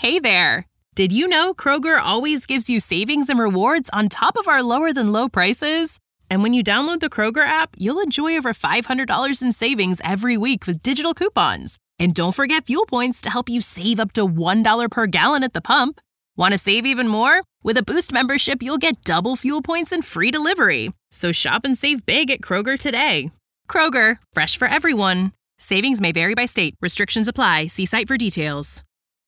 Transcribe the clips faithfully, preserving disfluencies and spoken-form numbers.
Hey there! Did you know Kroger always gives you savings and rewards on top of our lower-than-low prices? And when you download the Kroger app, you'll enjoy over five hundred dollars in savings every week with digital coupons. And don't forget fuel points to help you save up to one dollar per gallon at the pump. Want to save even more? With a Boost membership, you'll get double fuel points and free delivery. So shop and save big at Kroger today. Kroger, fresh for everyone. Savings may vary by state. Restrictions apply. See site for details.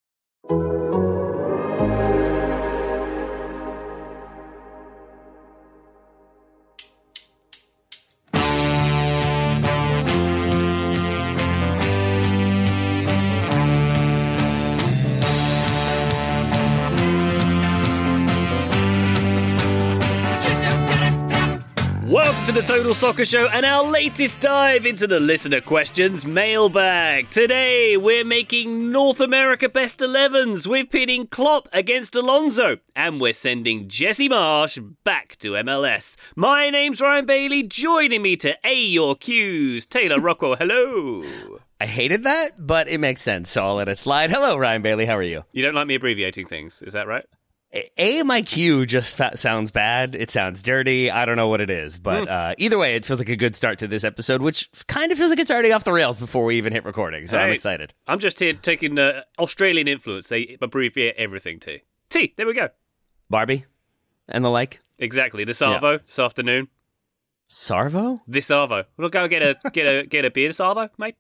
Welcome to the Total Soccer Show and our latest dive into the listener questions mailbag. Today we're making North America best elevens. We're pitting Klopp against Alonso and we're sending Jesse Marsch back to M L S. My name's Ryan Bailey. Joining me to A your cues, Taylor Rockwell. Hello. I hated that, but it makes sense, so I'll let it slide. Hello, Ryan Bailey. How are you? You don't like me abbreviating things, is that right? A M I Q just fa- sounds bad. It sounds dirty. I don't know what it is. But uh, either way, it feels like a good start to this episode, which kind of feels like it's already off the rails before we even hit recording. So hey, I'm excited. I'm just here taking uh, Australian influence. They abbreviate everything T. T, there we go. Barbie and the like. Exactly. The Savo yeah. this afternoon. Sarvo? The Savo. We'll go get a get a get a beer, Savo, mate.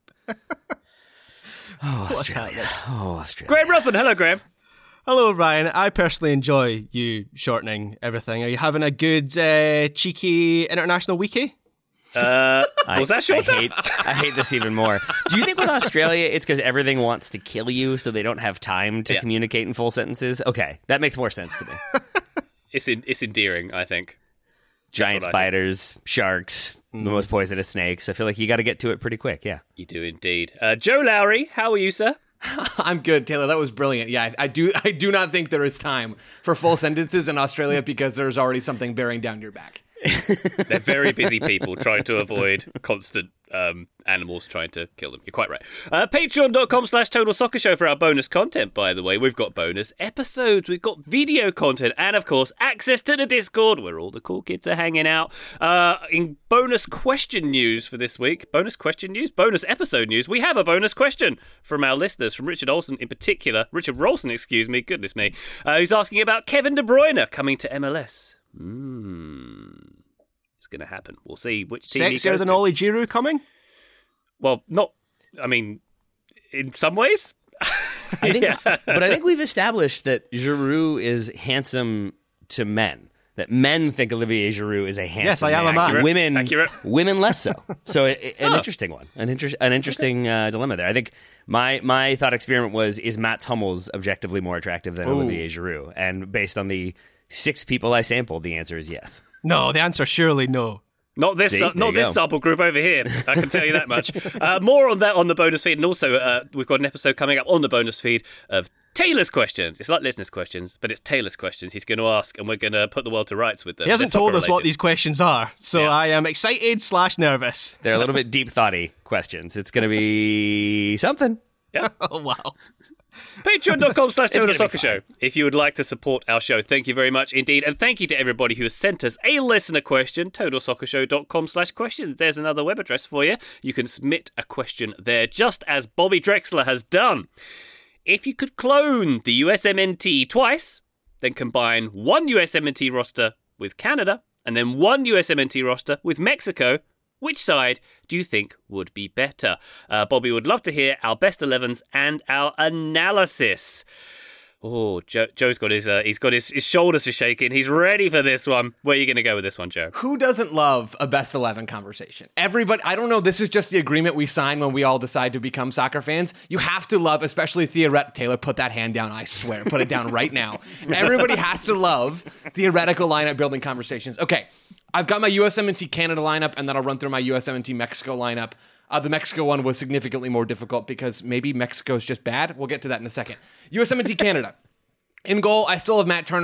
Oh, Australia. Oh, Australia. Graham Ruffin. Hello, Graham. Hello, Ryan. I personally enjoy you shortening everything. Are you having a good, uh, cheeky international weekie? Uh, was that short? I hate, I hate this even more. Do you think with Australia, it's because everything wants to kill you, so they don't have time to yeah. communicate in full sentences? Okay, that makes more sense to me. It's in, it's endearing, I think. Giant spiders, sharks, mm. the most poisonous snakes. I feel like you got to get to it pretty quick, yeah. You do indeed. Uh, Joe Lowry, how are you, sir? I'm good, Taylor. That was brilliant. Yeah, I, I do I do not think there is time for full sentences in Australia because there's already something bearing down your back. They're very busy people trying to avoid constant um, animals trying to kill them. You're quite right. Uh, Patreon.com slash Total Soccer Show for our bonus content, by the way. We've got bonus episodes, we've got video content, and of course, access to the Discord where all the cool kids are hanging out. Uh, in bonus question news for this week, bonus question news, bonus episode news, we have a bonus question from our listeners, from Richard Olsen in particular. Richard Rolson, excuse me, goodness me, uh, who's asking about Kevin De Bruyne coming to M L S. Hmm. It's going to happen. We'll see which team he goes to. Sexier than Oli Giroud coming? Well, not, I mean, in some ways. I think, yeah. But I think we've established that Giroud is handsome to men. That men think Olivier Giroud is a handsome Yes, I am man. a man. Accurate. Women, Accurate. women less so. So it, an oh. interesting one. An, inter- an interesting okay. uh, dilemma there. I think my my thought experiment was, is Mats Hummels objectively more attractive than Ooh. Olivier Giroud? And based on the six people I sampled, the answer is yes. No, the answer surely no. Not this, See, uh, not this go. sample group over here. I can tell you that much. Uh, more on that on the bonus feed, and also uh, we've got an episode coming up on the bonus feed of Taylor's questions. It's like listeners' questions, but it's Taylor's questions. He's going to ask, and we're going to put the world to rights with them. He hasn't They're told us what related. these questions are, so yeah. I am excited slash nervous. They're a little bit deep thoughty questions. It's going to be something. Yeah. Oh wow. Patreon.com slash Total Soccer Show. If you would like to support our show, thank you very much indeed. And thank you to everybody who has sent us a listener question, totalsoccershow.com slash questions. There's another web address for you. You can submit a question there, just as Bobby Drexler has done. If you could clone the U S M N T twice, then combine one U S M N T roster with Canada, and then one U S M N T roster with Mexico, which side do you think would be better? Uh, Bobby would love to hear our best elevens and our analysis. Oh, Joe, Joe's got his uh, he's got his, his shoulders are shaking. He's ready for this one. Where are you going to go with this one, Joe? Who doesn't love a best eleven conversation? Everybody, I don't know, this is just the agreement we sign when we all decide to become soccer fans. You have to love, especially theoretical. Taylor, put that hand down, I swear. Put it down right now. Everybody has to love theoretical lineup building conversations. Okay, I've got my U S M N T Canada lineup, and then I'll run through my U S M N T Mexico lineup. Uh, the Mexico one was significantly more difficult because maybe Mexico's just bad. We'll get to that in a second. U S M N T Canada. In goal, I still have Matt Turner.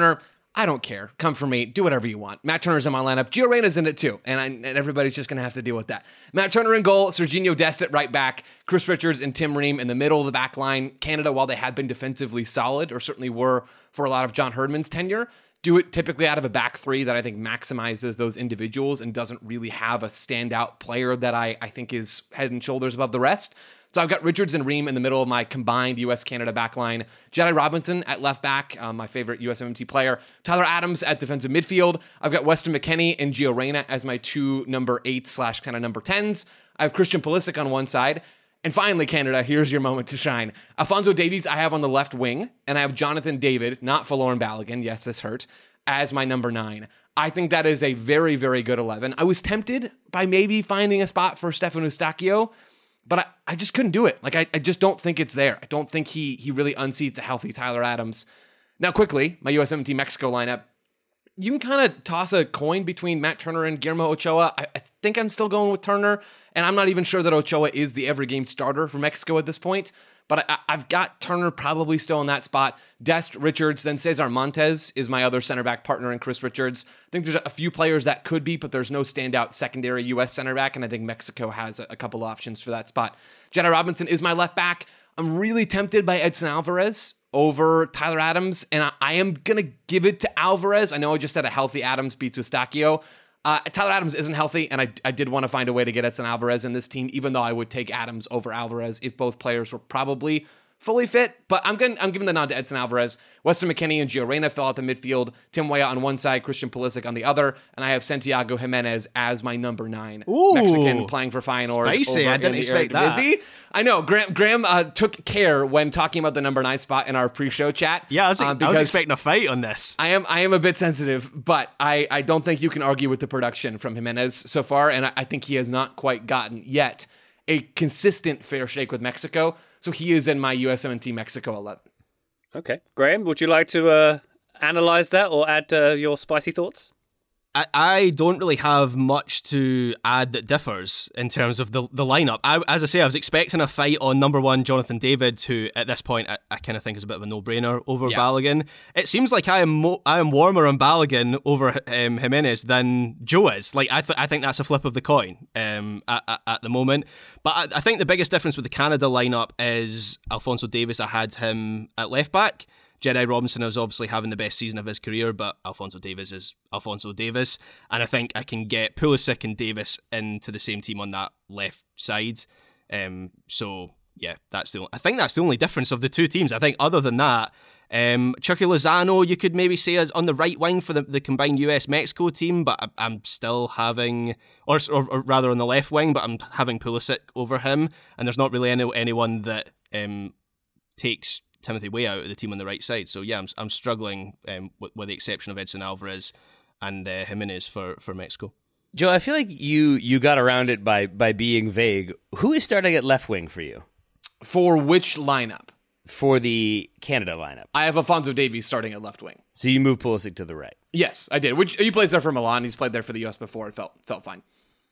I don't care. Come for me. Do whatever you want. Matt Turner's in my lineup. Gio Reyna's in it too. And, I, and everybody's just going to have to deal with that. Matt Turner in goal. Serginho Dest at right back. Chris Richards and Tim Ream in the middle of the back line. Canada, while they had been defensively solid, or certainly were for a lot of John Herdman's tenure, do it typically out of a back three that I think maximizes those individuals and doesn't really have a standout player that I, I think is head and shoulders above the rest. So I've got Richards and Ream in the middle of my combined U S Canada backline. Jedi Robinson at left back, um, my favorite U S M M T player. Tyler Adams at defensive midfield. I've got Weston McKennie and Gio Reyna as my two number eight slash kind of number tens. I have Christian Pulisic on one side. And finally, Canada, here's your moment to shine. Alphonso Davies I have on the left wing, and I have Jonathan David, not Folarin Balogun, yes, this hurt, as my number nine. I think that is a very, very good eleven. I was tempted by maybe finding a spot for Stefan Eustáquio, but I, I just couldn't do it. Like, I, I just don't think it's there. I don't think he he really unseats a healthy Tyler Adams. Now, quickly, my U S M T Mexico lineup. You can kind of toss a coin between Matt Turner and Guillermo Ochoa. I, I think I'm still going with Turner, and I'm not even sure that Ochoa is the every game starter for Mexico at this point. But I, I've got Turner probably still in that spot. Dest, Richards, then Cesar Montes is my other center back partner in Chris Richards. I think there's a few players that could be, but there's no standout secondary U S center back, and I think Mexico has a, a couple options for that spot. Jedi Robinson is my left back. I'm really tempted by Edson Alvarez over Tyler Adams, and I, I am going to give it to Alvarez. I know I just said a healthy Adams beats Eustáquio. Uh, Tyler Adams isn't healthy, and I, I did want to find a way to get Edson Alvarez in this team, even though I would take Adams over Alvarez if both players were probably fully fit. But I'm going I'm giving the nod to Edson Alvarez. Weston McKennie and Gio Reyna fill out the midfield. Tim Weah on one side, Christian Pulisic on the other, and I have Santiago Jimenez as my number nine. Ooh, Mexican playing for Feyenoord. Spicy. I didn't expect that. I know. Graham, Graham uh, took care when talking about the number nine spot in our pre-show chat. Yeah, I was, uh, I was expecting a fight on this. I am I am a bit sensitive, but I, I don't think you can argue with the production from Jimenez so far, and I, I think he has not quite gotten yet a consistent fair shake with Mexico. So he is in my U S M T Mexico eleven. Okay. Graham, would you like to uh, analyze that or add uh, your spicy thoughts? I, I don't really have much to add that differs in terms of the, the lineup. I, as I say, I was expecting a fight on number one, Jonathan David, who at this point I, I kind of think is a bit of a no-brainer over yeah. Balogun. It seems like I am mo- I am warmer on Balogun over um, Jimenez than Joe is. Like I, th- I think that's a flip of the coin um, at, at, at the moment. But I, I think the biggest difference with the Canada lineup is Alphonso Davies. I had him at left back. Jedi Robinson is obviously having the best season of his career, but Alphonso Davies is Alphonso Davies. And I think I can get Pulisic and Davis into the same team on that left side. Um, so, yeah, that's the only, I think that's the only difference of the two teams. I think other than that, um, Chucky Lozano, you could maybe say is on the right wing for the, the combined U S Mexico team, but I, I'm still having, or, or, or rather on the left wing, but I'm having Pulisic over him. And there's not really any, anyone that um, takes Timothy Weah out of the team on the right side. So yeah, I'm I'm struggling um, with, with the exception of Edson Alvarez and uh, Jimenez for, for Mexico. Joe, I feel like you you got around it by by being vague. Who is starting at left wing for you? For which lineup? For the Canada lineup. I have Alphonso Davies starting at left wing. So you move Pulisic to the right? Yes, I did. Which he plays there for Milan. He's played there for the U S before. It felt felt fine.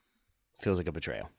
Feels like a betrayal.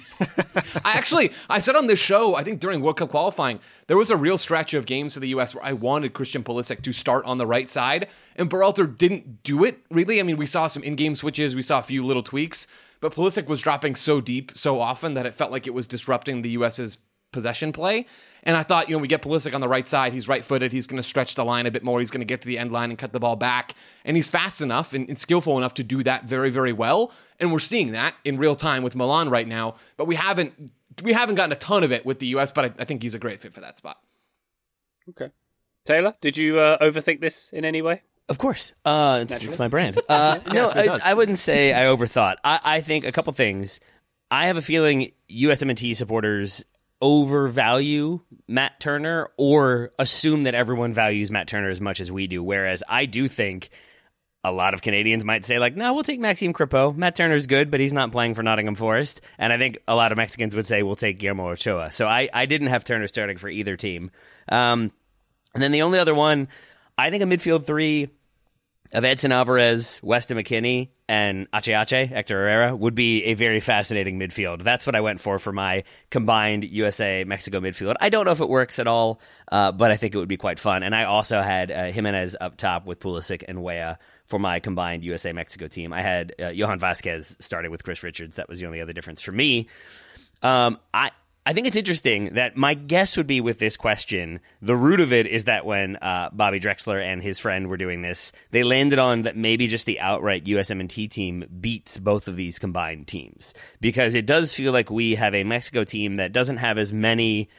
I actually, I said on this show, I think during World Cup qualifying, there was a real stretch of games for the U S where I wanted Christian Pulisic to start on the right side, and Berhalter didn't do it, really. I mean, we saw some in-game switches, we saw a few little tweaks, but Pulisic was dropping so deep so often that it felt like it was disrupting the US's possession play. And I thought, you know, we get Pulisic on the right side. He's right-footed. He's going to stretch the line a bit more. He's going to get to the end line and cut the ball back. And he's fast enough and, and skillful enough to do that very, very well. And we're seeing that in real time with Milan right now. But we haven't we haven't gotten a ton of it with the U S, but I, I think he's a great fit for that spot. Okay. Taylor, did you uh, overthink this in any way? Of course. Uh, it's, it's my brand. Uh, no, I, I wouldn't say I overthought. I, I think a couple things. I have a feeling U S M N T supporters overvalue Matt Turner or assume that everyone values Matt Turner as much as we do, whereas I do think a lot of Canadians might say, like, no, we'll take Maxime Crepeau. Matt Turner's good, but he's not playing for Nottingham Forest. And I think a lot of Mexicans would say, we'll take Guillermo Ochoa. So I, I didn't have Turner starting for either team. Um, and then the only other one, I think a midfield three, of Edson Alvarez, Weston McKennie, and Ache Ache, Hector Herrera, would be a very fascinating midfield. That's what I went for for my combined U S A-Mexico midfield. I don't know if it works at all, uh, but I think it would be quite fun. And I also had uh, Jimenez up top with Pulisic and Weah for my combined U S A-Mexico team. I had uh, Johan Vasquez starting with Chris Richards. That was the only other difference for me. Um, I... I think it's interesting that my guess would be with this question, the root of it is that when uh, Bobby Drexler and his friend were doing this, they landed on that maybe just the outright U S M N T team beats both of these combined teams. Because it does feel like we have a Mexico team that doesn't have as many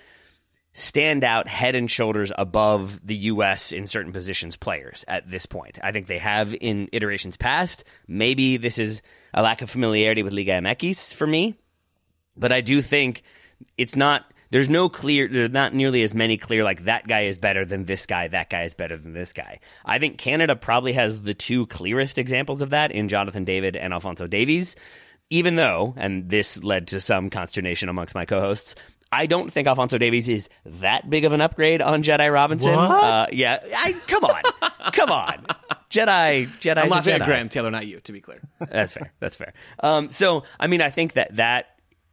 standout head and shoulders above the U S in certain positions players at this point. I think they have in iterations past. Maybe this is a lack of familiarity with Liga M X for me. But I do think... It's not, there's no clear, there's not nearly as many clear, like that guy is better than this guy, that guy is better than this guy. I think Canada probably has the two clearest examples of that in Jonathan David and Alphonso Davies, even though, and this led to some consternation amongst my co-hosts, I don't think Alphonso Davies is that big of an upgrade on Jedi Robinson. What? Uh, yeah, I, come on, come on. Jedi, Jedi. I'm laughing Jedi. at Graham Taylor, not you, to be clear. That's fair, that's fair. Um, so, I mean, I think that that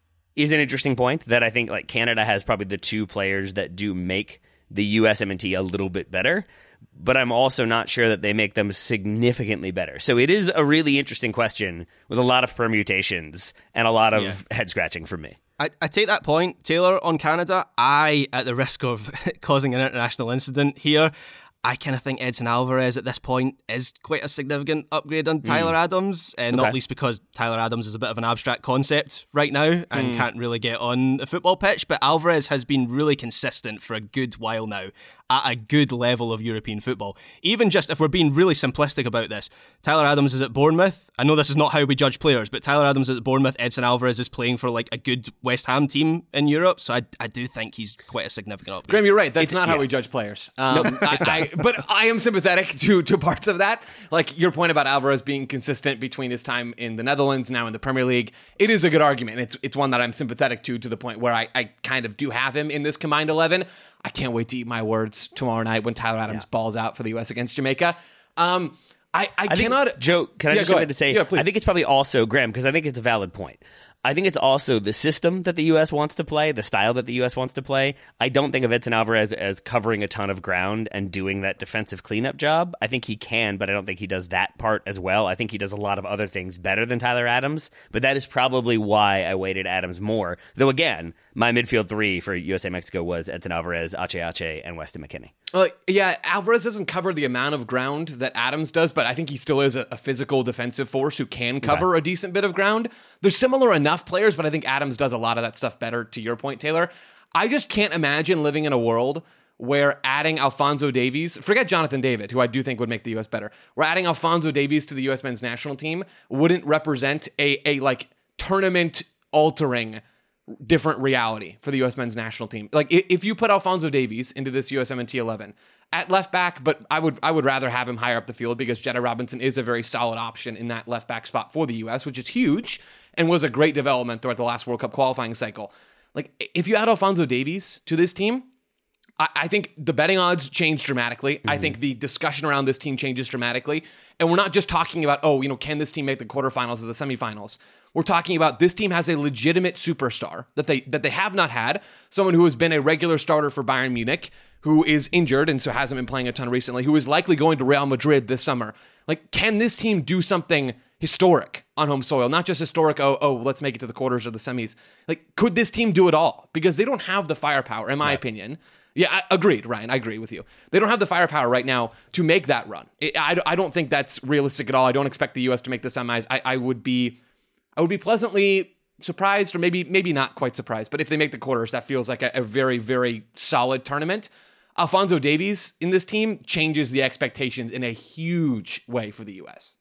is an interesting point that I think like Canada has probably the two players that do make the U S M N T a little bit better, but I'm also not sure that they make them significantly better. So it is a really interesting question with a lot of permutations and a lot of yeah. head scratching for me. I, I take that point, Taylor, on Canada. I, at the risk of causing an international incident here, I kind of think Edson Alvarez at this point is quite a significant upgrade on Tyler mm. Adams, and okay. not least because Tyler Adams is a bit of an abstract concept right now and mm. can't really get on the football pitch, but Alvarez has been really consistent for a good while now at a good level of European football. Even just if we're being really simplistic about this, Tyler Adams is at Bournemouth. I know this is not how we judge players, but Tyler Adams is at Bournemouth. Edson Alvarez is playing for like a good West Ham team in Europe, so I, I do think he's quite a significant upgrade. Graham, you're right. That's it's, not yeah. how we judge players. Um, nope, I, I, but I am sympathetic to, to parts of that. Like your point about Alvarez being consistent between his time in the Netherlands, now in the Premier League. It is a good argument. It's it's one that I'm sympathetic to, to the point where I, I kind of do have him in this combined eleven. I can't wait to eat my words tomorrow night when Tyler Adams yeah. balls out for the U S against Jamaica. Um, I, I, I cannot... Think, Joe, can I yeah, just go ahead to say, yeah, I think it's probably also, Graham, because I think it's a valid point. I think it's also the system that the U S wants to play, the style that the U S wants to play. I don't think of Edson Alvarez as covering a ton of ground and doing that defensive cleanup job. I think he can, but I don't think he does that part as well. I think he does a lot of other things better than Tyler Adams, but that is probably why I weighted Adams more. Though again, my midfield three for U S A Mexico was Edson Alvarez, Ache Ache, and Weston McKennie. Uh, yeah, Alvarez doesn't cover the amount of ground that Adams does, but I think he still is a, a physical defensive force who can cover okay. a decent bit of ground. They're similar enough players, but I think Adams does a lot of that stuff better, to your point, Taylor. I just can't imagine living in a world where adding Alphonso Davies, forget Jonathan David, who I do think would make the U S better, where adding Alphonso Davies to the U S men's national team wouldn't represent a, a like tournament-altering different reality for the U S men's national team. Like if you put Alphonso Davies into this U S M N T eleven at left back, but I would I would rather have him higher up the field because Jedi Robinson is a very solid option in that left back spot for the U S, which is huge and was a great development throughout the last World Cup qualifying cycle. Like if you add Alphonso Davies to this team, I, I think the betting odds change dramatically. Mm-hmm. I think the discussion around this team changes dramatically. And we're not just talking about, oh, you know, can this team make the quarterfinals or the semifinals? We're talking about this team has a legitimate superstar that they that they have not had, someone who has been a regular starter for Bayern Munich, who is injured and so hasn't been playing a ton recently, who is likely going to Real Madrid this summer. Like, can this team do something historic on home soil? Not just historic, oh, oh, let's make it to the quarters or the semis. Like, could this team do it all? Because they don't have the firepower, in my right. opinion. Yeah, I, agreed, Ryan. I agree with you. They don't have the firepower right now to make that run. I, I don't think that's realistic at all. I don't expect the U S to make the semis. I, I would be... I would be pleasantly surprised, or maybe maybe not quite surprised, but if they make the quarters, that feels like a, a very, very solid tournament. Alphonso Davies in this team changes the expectations in a huge way for the U S.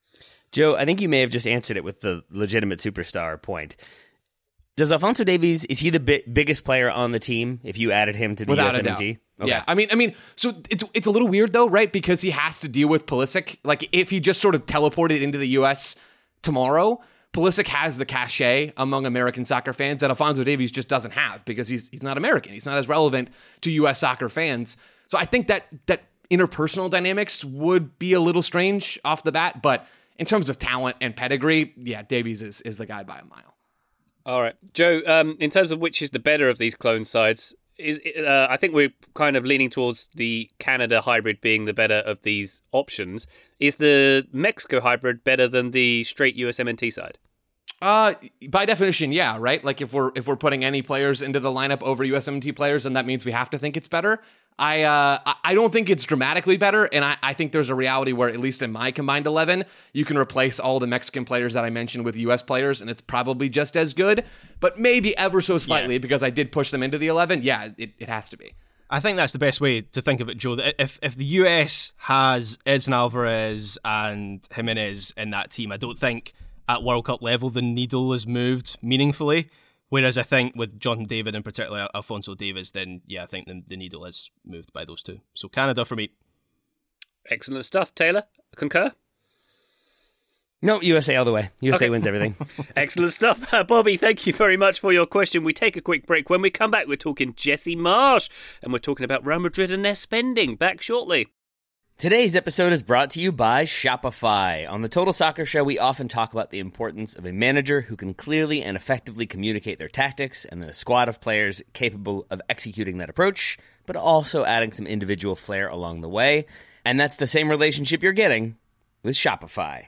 Joe, I think you may have just answered it with the legitimate superstar point. Does Alphonso Davies, is he the bi- biggest player on the team if you added him to the Without U S M N T? Okay. Yeah, I mean, I mean, so it's it's a little weird though, right? Because he has to deal with Pulisic. Like if he just sort of teleported into the U S tomorrow, Pulisic has the cachet among American soccer fans that Alphonso Davies just doesn't have because he's he's not American. He's not as relevant to U S soccer fans. So I think that that interpersonal dynamics would be a little strange off the bat, but in terms of talent and pedigree, yeah, Davies is, is the guy by a mile. All right. Joe, um, in terms of which is the better of these clone sides, is uh, I think we're kind of leaning towards the Canada hybrid being the better of these options. Is the Mexico hybrid better than the straight U S M N T side? Uh, by definition, yeah, right? Like if we're if we're putting any players into the lineup over U S M N T players, then that means we have to think it's better. I uh I don't think it's dramatically better, and I, I think there's a reality where, at least in my combined eleven, you can replace all the Mexican players that I mentioned with U S players, and it's probably just as good, but maybe ever so slightly, yeah. because I did push them into the eleven. Yeah, it, it has to be. I think that's the best way to think of it, Joe. That if if the U S has Edson Alvarez and Jimenez in that team, I don't think at World Cup level the needle is moved meaningfully. Whereas I think with Jonathan David and particularly Alphonso Davies, then yeah, I think the, the needle is moved by those two. So Canada for me. Excellent stuff. Taylor, concur? No, U S A all the way. U S A okay. wins everything. Excellent stuff. Uh, Bobby, thank you very much for your question. We take a quick break. When we come back, we're talking Jesse Marsch, and we're talking about Real Madrid and their spending. Back shortly. Today's episode is brought to you by Shopify. On the Total Soccer Show, we often talk about the importance of a manager who can clearly and effectively communicate their tactics, and then a squad of players capable of executing that approach, but also adding some individual flair along the way. And that's the same relationship you're getting with Shopify.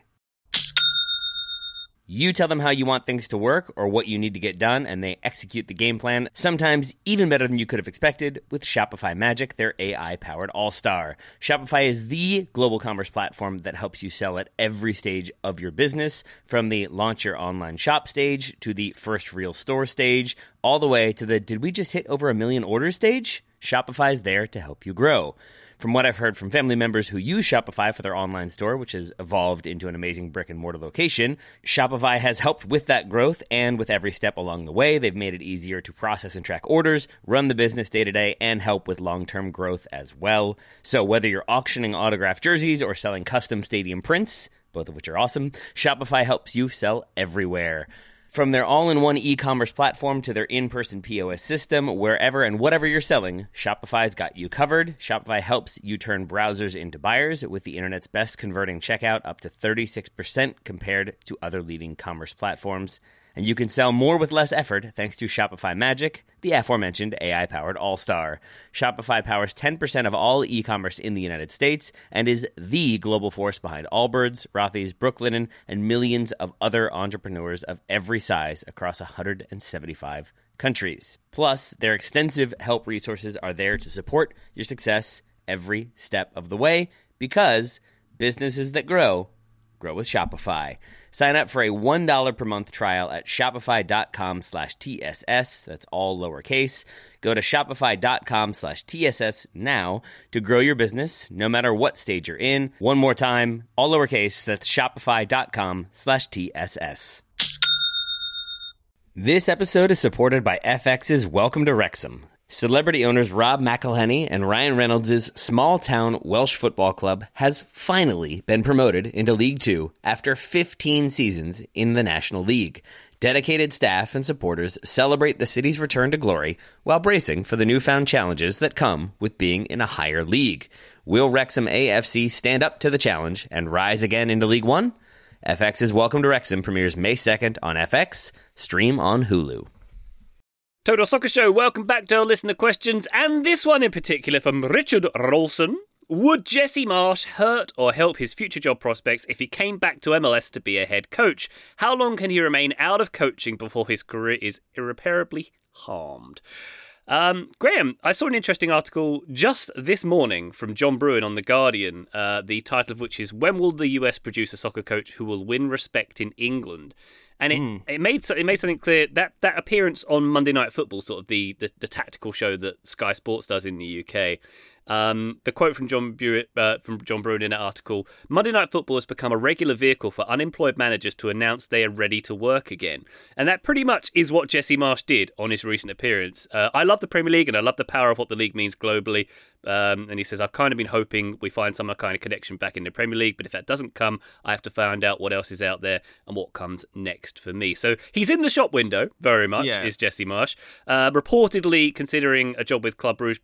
You tell them how you want things to work or what you need to get done, and they execute the game plan, sometimes even better than you could have expected, with Shopify Magic, their A I-powered all-star. Shopify is the global commerce platform that helps you sell at every stage of your business, from the launch your online shop stage to the first real store stage, all the way to the did we just hit over a million orders stage? Shopify is there to help you grow. From what I've heard from family members who use Shopify for their online store, which has evolved into an amazing brick-and-mortar location, Shopify has helped with that growth, and with every step along the way, they've made it easier to process and track orders, run the business day-to-day, and help with long-term growth as well. So whether you're auctioning autographed jerseys or selling custom stadium prints, both of which are awesome, Shopify helps you sell everywhere. From their all-in-one e-commerce platform to their in-person P O S system, wherever and whatever you're selling, Shopify's got you covered. Shopify helps you turn browsers into buyers with the internet's best converting checkout, up to thirty-six percent compared to other leading commerce platforms. And you can sell more with less effort thanks to Shopify Magic, the aforementioned A I-powered all-star. Shopify powers ten percent of all e-commerce in the United States and is the global force behind Allbirds, Rothy's, Brooklinen, and millions of other entrepreneurs of every size across one hundred seventy-five countries. Plus, their extensive help resources are there to support your success every step of the way, because businesses that grow grow with Shopify. Sign up for a one dollar per month trial at shopify.com slash TSS. That's all lowercase. Go to shopify.com slash TSS now to grow your business, no matter what stage you're in. One more time, all lowercase. That's shopify.com slash TSS. This episode is supported by F X's Welcome to Wrexham. Celebrity owners Rob McElhenney and Ryan Reynolds' small-town Welsh football club has finally been promoted into League Two after fifteen seasons in the National League. Dedicated staff and supporters celebrate the city's return to glory while bracing for the newfound challenges that come with being in a higher league. Will Wrexham A F C stand up to the challenge and rise again into League One? F X's Welcome to Wrexham premieres May second on F X, stream on Hulu. Total Soccer Show, welcome back to our listener questions, and this one in particular from Richard Rolson. Would Jesse Marsch hurt or help his future job prospects if he came back to M L S to be a head coach? How long can he remain out of coaching before his career is irreparably harmed? Um, Graham, I saw an interesting article just this morning from John Bruin on The Guardian, uh, the title of which is "When Will the U S Produce a Soccer Coach Who Will Win Respect in England?" And it, mm. it made it made something clear that that appearance on Monday Night Football, sort of the, the, the tactical show that Sky Sports does in the U K. Um, the quote from John Buick, uh, from John Bruin in that article: Monday Night Football has become a regular vehicle for unemployed managers to announce they are ready to work again. And that pretty much is what Jesse Marsch did on his recent appearance. Uh, I love the Premier League and I love the power of what the league means globally. Um, and he says, I've kind of been hoping we find some kind of connection back in the Premier League, but if that doesn't come, I have to find out what else is out there and what comes next for me. So he's in the shop window, very much, yeah. is Jesse Marsch. Uh, reportedly considering a job with Club Brugge, but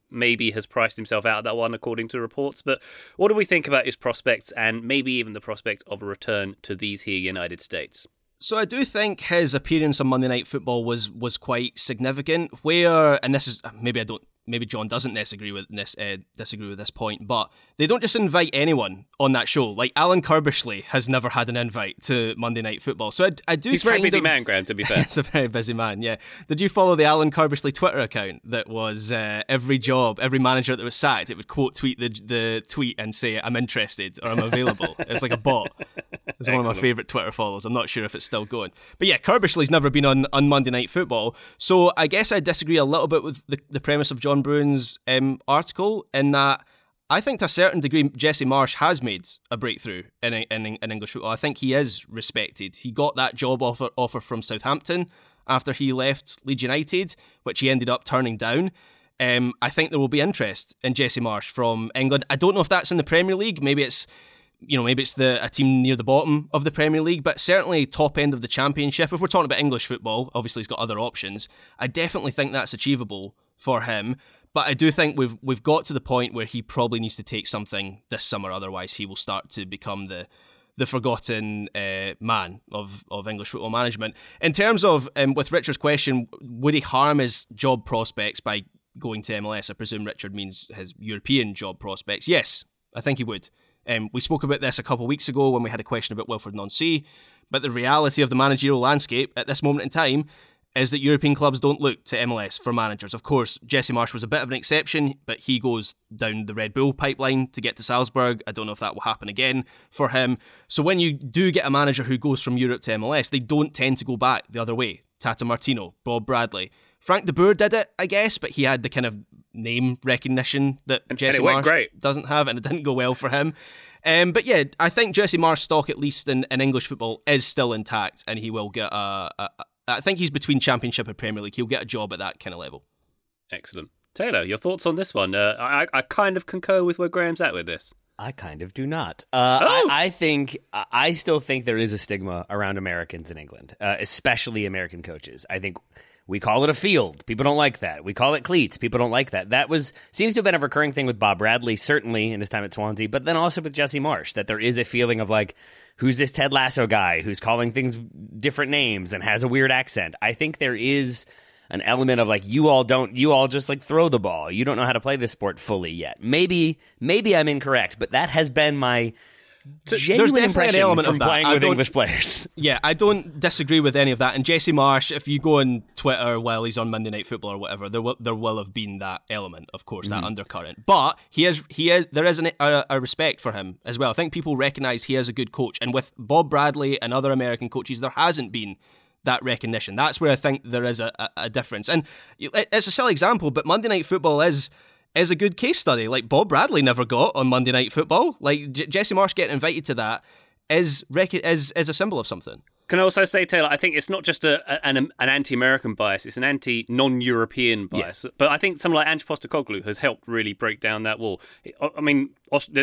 maybe has priced himself out of that one, according to reports. But what do we think about his prospects and maybe even the prospect of a return to these here United States? So I do think his appearance on Monday Night Football was was quite significant. Where, and this is maybe I don't, maybe John doesn't disagree with this uh, disagree with this point, but they don't just invite anyone on that show. Like Alan Curbishley has never had an invite to Monday Night Football. So I, I do. He's a very busy of, man, Graham. To be fair, he's a very busy man. Yeah. Did you follow the Alan Curbishley Twitter account? That was uh, every job, every manager that was sacked, it would quote tweet the the tweet and say, "I'm interested" or "I'm available." It's like a bot. It's one of my favourite Twitter follows. I'm not sure if it's still going. But yeah, Curbishley's never been on, on Monday Night Football. So I guess I disagree a little bit with the, the premise of John Bruin's um, article in that I think to a certain degree Jesse Marsch has made a breakthrough in, in, in English football. I think he is respected. He got that job offer, offer from Southampton after he left Leeds United, which he ended up turning down. Um, I think there will be interest in Jesse Marsch from England. I don't know if that's in the Premier League. Maybe it's You know, maybe it's the a team near the bottom of the Premier League, but certainly top end of the Championship. If we're talking about English football, obviously he's got other options. I definitely think that's achievable for him. But I do think we've we've got to the point where he probably needs to take something this summer. Otherwise, he will start to become the the forgotten uh, man of, of English football management. In terms of, um, with Richard's question, would he harm his job prospects by going to M L S? I presume Richard means his European job prospects. Yes, I think he would. Um, we spoke about this a couple of weeks ago when we had a question about Wilfred Nancy, but the reality of the managerial landscape at this moment in time is that European clubs don't look to M L S for managers. Of course, Jesse Marsch was a bit of an exception, but he goes down the Red Bull pipeline to get to Salzburg. I don't know if that will happen again for him. So when you do get a manager who goes from Europe to M L S, they don't tend to go back the other way. Tata Martino, Bob Bradley. Frank de Boer did it, I guess, but he had the kind of name recognition that and, Jesse and Marsch great. doesn't have, and it didn't go well for him. Um, but yeah, I think Jesse Marsch's stock, at least in, in English football, is still intact, and he will get a, a, a... I think he's between Championship and Premier League. He'll get a job at that kind of level. Excellent. Taylor, your thoughts on this one? Uh, I, I kind of concur with where Graham's at with this. I kind of do not. Uh, oh! I, I think I still think there is a stigma around Americans in England, uh, especially American coaches. I think we call it a field. People don't like that. We call it cleats. People don't like that. That was seems to have been a recurring thing with Bob Bradley, certainly in his time at Swansea, but then also with Jesse Marsch, that there is a feeling of like, who's this Ted Lasso guy who's calling things different names and has a weird accent? I think there is an element of like, you all don't, you all just like throw the ball. You don't know how to play this sport fully yet. Maybe, maybe I'm incorrect, but that has been my so genuine impression an from of that. playing I with don't, English players. Yeah, I don't disagree with any of that. And Jesse Marsch, if you go on Twitter while he's on Monday Night Football or whatever, there will there will have been that element, of course, mm. that undercurrent. But he is he is there is an, a, a respect for him as well. I think people recognise he is a good coach, and with Bob Bradley and other American coaches, there hasn't been that recognition. That's where I think there is a, a, a difference. And it's a silly example, but Monday Night Football is. is a good case study. Like Bob Bradley never got on Monday Night Football. Like J- Jesse Marsch getting invited to that is rec- is is a symbol of something. Can I also say, Taylor, I think it's not just a, an, an anti-American bias, it's an anti-non-European bias. Yeah. But I think someone like Ange Postecoglou has helped really break down that wall. I mean,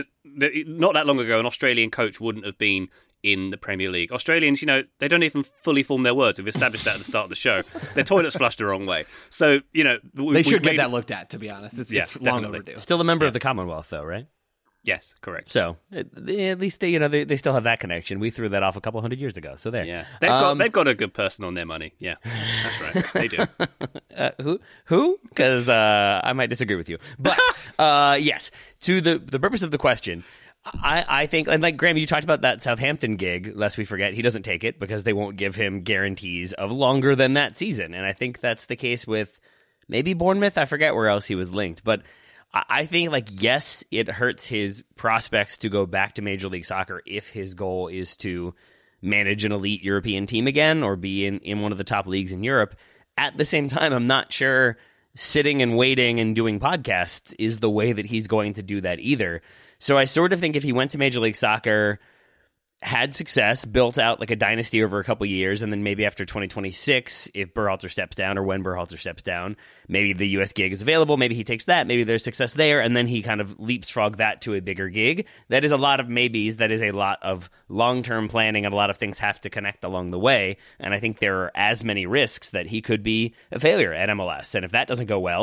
not that long ago, an Australian coach wouldn't have been in the Premier League. Australians, you know, they don't even fully form their words. We've established that at the start of the show. Their toilets flushed the wrong way. So, you know... We, they should get made... that looked at, to be honest. It's, yeah, it's long overdue. Still a member yeah. of the Commonwealth, though, right? Yes, correct. So, at least they, you know, they, they still have that connection. We threw that off a couple hundred years ago, so there. Yeah, they've um, got they've got a good person on their money. Yeah, that's right. They do. uh, who? Who? Because uh, I might disagree with you. But, uh, yes, to the the purpose of the question... I, I think, and like Graham, you talked about that Southampton gig, lest we forget, he doesn't take it because they won't give him guarantees of longer than that season. And I think that's the case with maybe Bournemouth. I forget where else he was linked. But I, I think, like, yes, it hurts his prospects to go back to Major League Soccer if his goal is to manage an elite European team again or be in, in one of the top leagues in Europe. At the same time, I'm not sure sitting and waiting and doing podcasts is the way that he's going to do that either. So I sort of think if he went to Major League Soccer, had success, built out like a dynasty over a couple of years, and then maybe after twenty twenty-six, if Berhalter steps down or when Berhalter steps down, maybe the U S gig is available, maybe he takes that, maybe there's success there, and then he kind of leapsfrog that to a bigger gig. That is a lot of maybes, that is a lot of long-term planning, and a lot of things have to connect along the way, and I think there are as many risks that he could be a failure at M L S, and if that doesn't go well,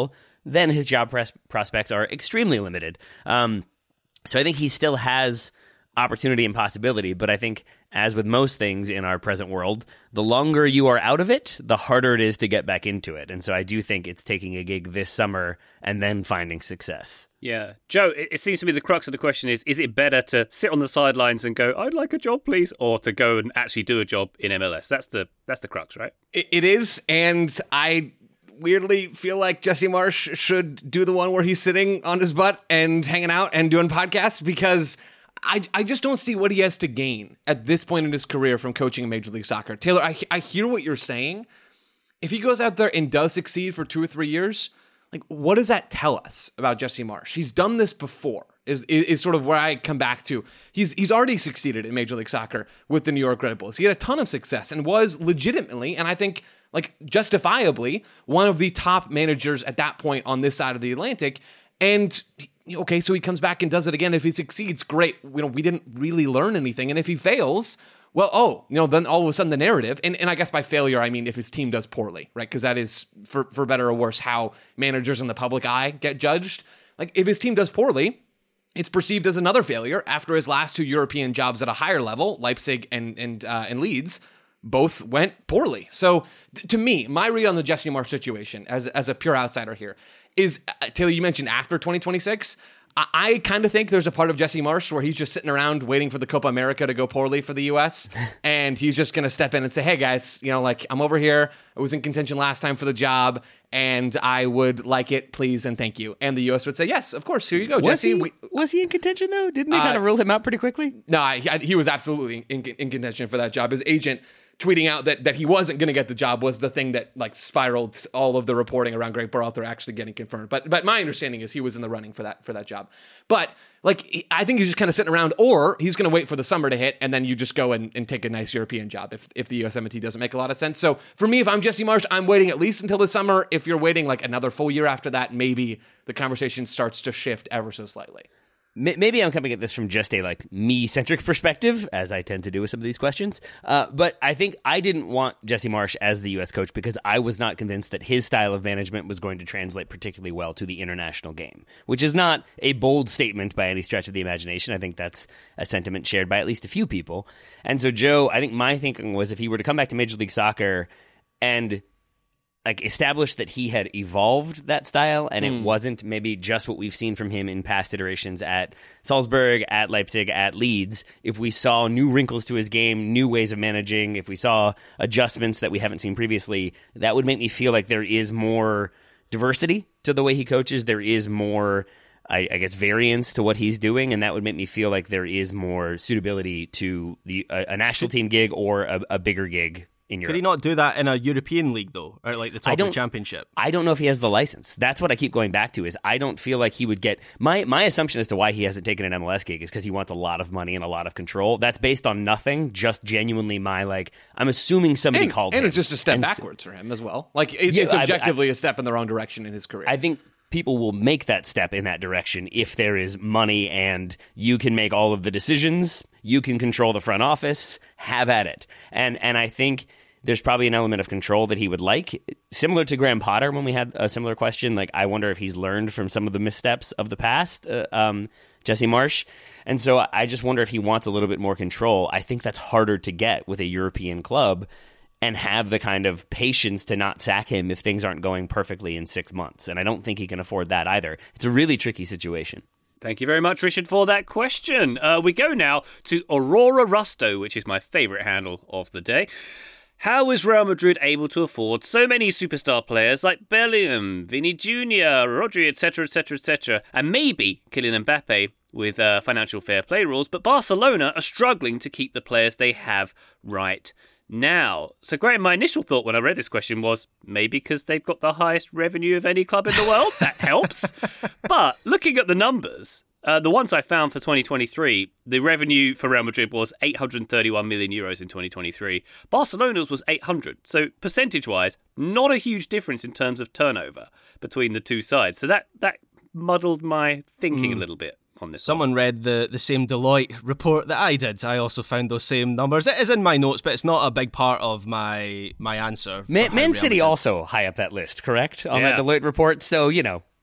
then his job pres- prospects are extremely limited. Um, so I think he still has opportunity and possibility, but I think, as with most things in our present world, the longer you are out of it, the harder it is to get back into it. And so I do think it's taking a gig this summer and then finding success. Yeah. Joe, it, it seems to me the crux of the question is, is it better to sit on the sidelines and go, I'd like a job, please, or to go and actually do a job in M L S? That's the that's the crux, right? It, it is, and I weirdly feel like Jesse Marsch should do the one where he's sitting on his butt and hanging out and doing podcasts, because I, I just don't see what he has to gain at this point in his career from coaching in Major League Soccer. Taylor, I, I hear what you're saying. If he goes out there and does succeed for two or three years, like, what does that tell us about Jesse Marsch? He's done this before, is, is is sort of where I come back to. He's he's already succeeded in Major League Soccer with the New York Red Bulls. He had a ton of success and was legitimately, and I think like justifiably, one of the top managers at that point on this side of the Atlantic. And okay, so he comes back and does it again. If he succeeds, great. You know, we didn't really learn anything. And if he fails, well, oh, you know, then all of a sudden the narrative, and, and I guess by failure, I mean if his team does poorly, right? Because that is, for, for better or worse, how managers in the public eye get judged. Like, if his team does poorly, it's perceived as another failure after his last two European jobs at a higher level, Leipzig and and uh, and Leeds, both went poorly. So t- to me, my read on the Jesse Marsch situation as, as a pure outsider here is, uh, Taylor, you mentioned after twenty twenty-six. I, I kind of think there's a part of Jesse Marsch where he's just sitting around waiting for the Copa America to go poorly for the U S and he's just going to step in and say, hey guys, you know, like, I'm over here. I was in contention last time for the job and I would like it, please, and thank you. And the U S would say, yes, of course, here you go, was Jesse. He, we- was he in contention though? Didn't they uh, kind of rule him out pretty quickly? No, I, he was absolutely in, in contention for that job. His agent tweeting out that that he wasn't going to get the job was the thing that like spiraled all of the reporting around Greg Berhalter actually getting confirmed. But but my understanding is he was in the running for that for that job. But like, I think he's just kind of sitting around, or he's going to wait for the summer to hit and then you just go and, and take a nice European job if if the U S M N T doesn't make a lot of sense. So for me, if I'm Jesse Marsch, I'm waiting at least until the summer. If you're waiting like another full year after that, maybe the conversation starts to shift ever so slightly. Maybe I'm coming at this from just a like me-centric perspective, as I tend to do with some of these questions. Uh, but I think I didn't want Jesse Marsch as the U S coach because I was not convinced that his style of management was going to translate particularly well to the international game, which is not a bold statement by any stretch of the imagination. I think that's a sentiment shared by at least a few people. And so, Joe, I think my thinking was if he were to come back to Major League Soccer and like established that he had evolved that style and mm. it wasn't maybe just what we've seen from him in past iterations at Salzburg, at Leipzig, at Leeds. If we saw new wrinkles to his game, new ways of managing, if we saw adjustments that we haven't seen previously, that would make me feel like there is more diversity to the way he coaches. There is more, I, I guess, variance to what he's doing, and that would make me feel like there is more suitability to the a, a national team gig or a, a bigger gig. Could he not do that in a European league, though? Or like the top of the championship? I don't know if he has the license. That's what I keep going back to, is I don't feel like he would get... My my assumption as to why he hasn't taken an M L S gig is because he wants a lot of money and a lot of control. That's based on nothing, just genuinely my, like... I'm assuming somebody and, called and him. And it's just a step and, backwards for him as well. Like, it, yeah, it's objectively I, I, a step in the wrong direction in his career. I think people will make that step in that direction if there is money and you can make all of the decisions, you can control the front office, have at it. And And I think... there's probably an element of control that he would like. Similar to Graham Potter when we had a similar question, like I wonder if he's learned from some of the missteps of the past, uh, um, Jesse Marsch. And so I just wonder if he wants a little bit more control. I think that's harder to get with a European club and have the kind of patience to not sack him if things aren't going perfectly in six months. And I don't think he can afford that either. It's a really tricky situation. Thank you very much, Richard, for that question. Uh, we go now to Aurora Rusto, which is my favourite handle of the day. How is Real Madrid able to afford so many superstar players like Bellingham, Vini Junior, Rodri, et cetera, et cetera, et cetera, and maybe Kylian Mbappe with uh, financial fair play rules, but Barcelona are struggling to keep the players they have right now? So, Graham, my initial thought when I read this question was maybe because they've got the highest revenue of any club in the world. That helps. But looking at the numbers... Uh, the ones I found for twenty twenty-three, the revenue for Real Madrid was eight hundred thirty-one million euros in twenty twenty-three. Barcelona's was eight hundred. So percentage-wise, not a huge difference in terms of turnover between the two sides. So that, that muddled my thinking mm. a little bit on this. Someone one. read the, the same Deloitte report that I did. I also found those same numbers. It is in my notes, but it's not a big part of my my answer. Man, Man City also high up that list, correct? On yeah. that Deloitte report. So, you know.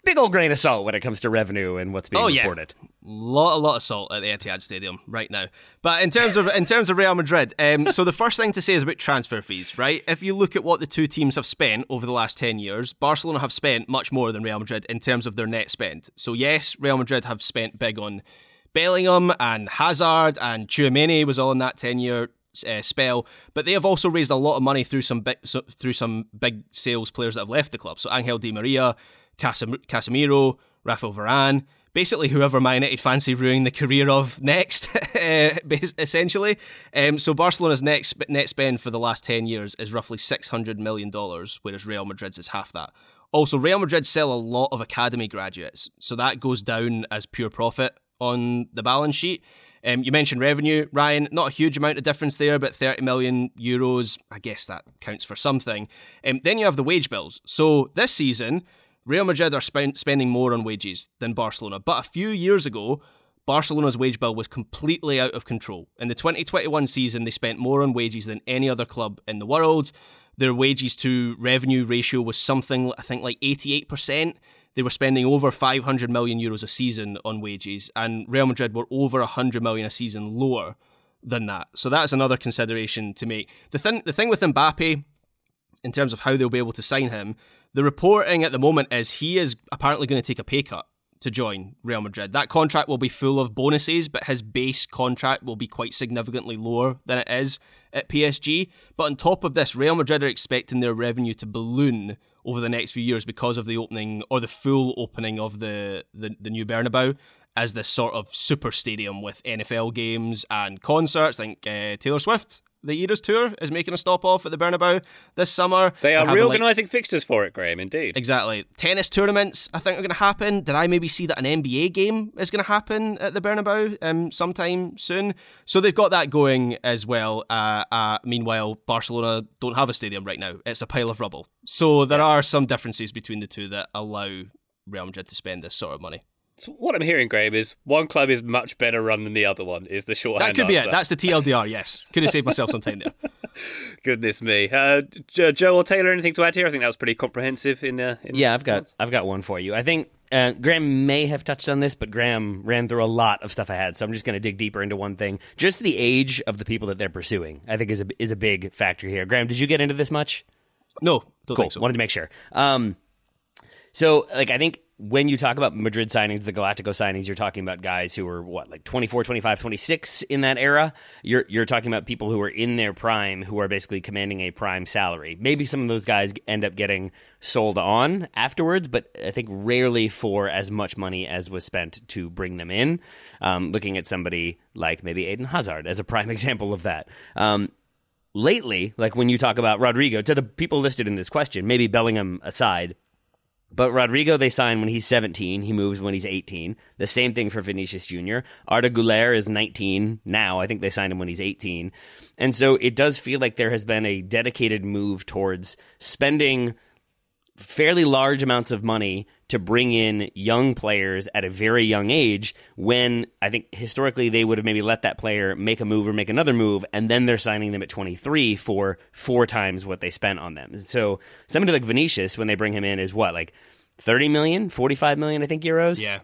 big old grain of salt when it comes to revenue and what's being oh, yeah. reported. Lot, a lot of salt at the Etihad Stadium right now. But in terms of in terms of Real Madrid, um, so the first thing to say is about transfer fees, right? If you look at what the two teams have spent over the last ten years, Barcelona have spent much more than Real Madrid in terms of their net spend. So yes, Real Madrid have spent big on Bellingham and Hazard, and Tchouaméni was all in that ten-year uh, spell, but they have also raised a lot of money through some big, so, through some big sales players that have left the club. So Angel Di Maria, Casem- Casemiro, Rafael Varane, basically whoever Man United fancy ruining the career of next, essentially. Um, so Barcelona's net, net spend for the last ten years is roughly six hundred million dollars, whereas Real Madrid's is half that. Also, Real Madrid sell a lot of academy graduates, so that goes down as pure profit on the balance sheet. Um, you mentioned revenue, Ryan. Not a huge amount of difference there, but thirty million euros, I guess that counts for something. Um, then you have the wage bills. So this season, Real Madrid are spend- spending more on wages than Barcelona. But a few years ago, Barcelona's wage bill was completely out of control. In the twenty twenty-one season, they spent more on wages than any other club in the world. Their wages to revenue ratio was something, I think, like eighty-eight percent. They were spending over five hundred million euros a season on wages, and Real Madrid were over one hundred million a season lower than that. So that's another consideration to make. The thing, the thing with Mbappe, in terms of how they'll be able to sign him, the reporting at the moment is he is apparently going to take a pay cut to join Real Madrid. That contract will be full of bonuses, but his base contract will be quite significantly lower than it is at P S G. But on top of this, Real Madrid are expecting their revenue to balloon over the next few years because of the opening, or the full opening of the, the, the new Bernabeu as this sort of super stadium with N F L games and concerts. I think uh, Taylor Swift, the Eras Tour, is making a stop off at the Bernabeu this summer. They are reorganising like, fixtures for it, Graham, indeed. Exactly. Tennis tournaments, I think, are going to happen. Did I maybe see that an N B A game is going to happen at the Bernabeu um, sometime soon? So they've got that going as well. Uh, uh, meanwhile, Barcelona don't have a stadium right now. It's a pile of rubble. So there are some differences between the two that allow Real Madrid to spend this sort of money. So what I'm hearing, Graham, is one club is much better run than the other one, is the shorthand That could be answer. it. That's the T L D R, yes. Could have saved myself some time there. Goodness me. Uh, Joe or Taylor, anything to add here? I think that was pretty comprehensive. In, uh, in Yeah, I've got I've got one for you. I think uh, Graham may have touched on this, but Graham ran through a lot of stuff I had, so I'm just going to dig deeper into one thing. Just the age of the people that they're pursuing, I think, is a, is a big factor here. Graham, did you get into this much? No, don't cool. think so. Wanted to make sure. Um, so, like, I think when you talk about Madrid signings, the Galactico signings, you're talking about guys who are, what, like twenty-four, twenty-five, twenty-six in that era. You're you're talking about people who are in their prime, who are basically commanding a prime salary. Maybe some of those guys end up getting sold on afterwards, but I think rarely for as much money as was spent to bring them in. Um, looking at somebody like maybe Eden Hazard as a prime example of that. Um, lately, like when you talk about Rodrigo, to the people listed in this question, maybe Bellingham aside, but Rodrigo, they sign when he's seventeen. He moves when he's eighteen. The same thing for Vinicius Junior Arda Güler is nineteen now. I think they signed him when he's eighteen. And so it does feel like there has been a dedicated move towards spending fairly large amounts of money to bring in young players at a very young age, when I think historically they would have maybe let that player make a move or make another move, and then they're signing them at twenty-three for four times what they spent on them. So somebody like Vinicius, when they bring him in, is what, like thirty million, forty-five million, I think, euros? Yeah.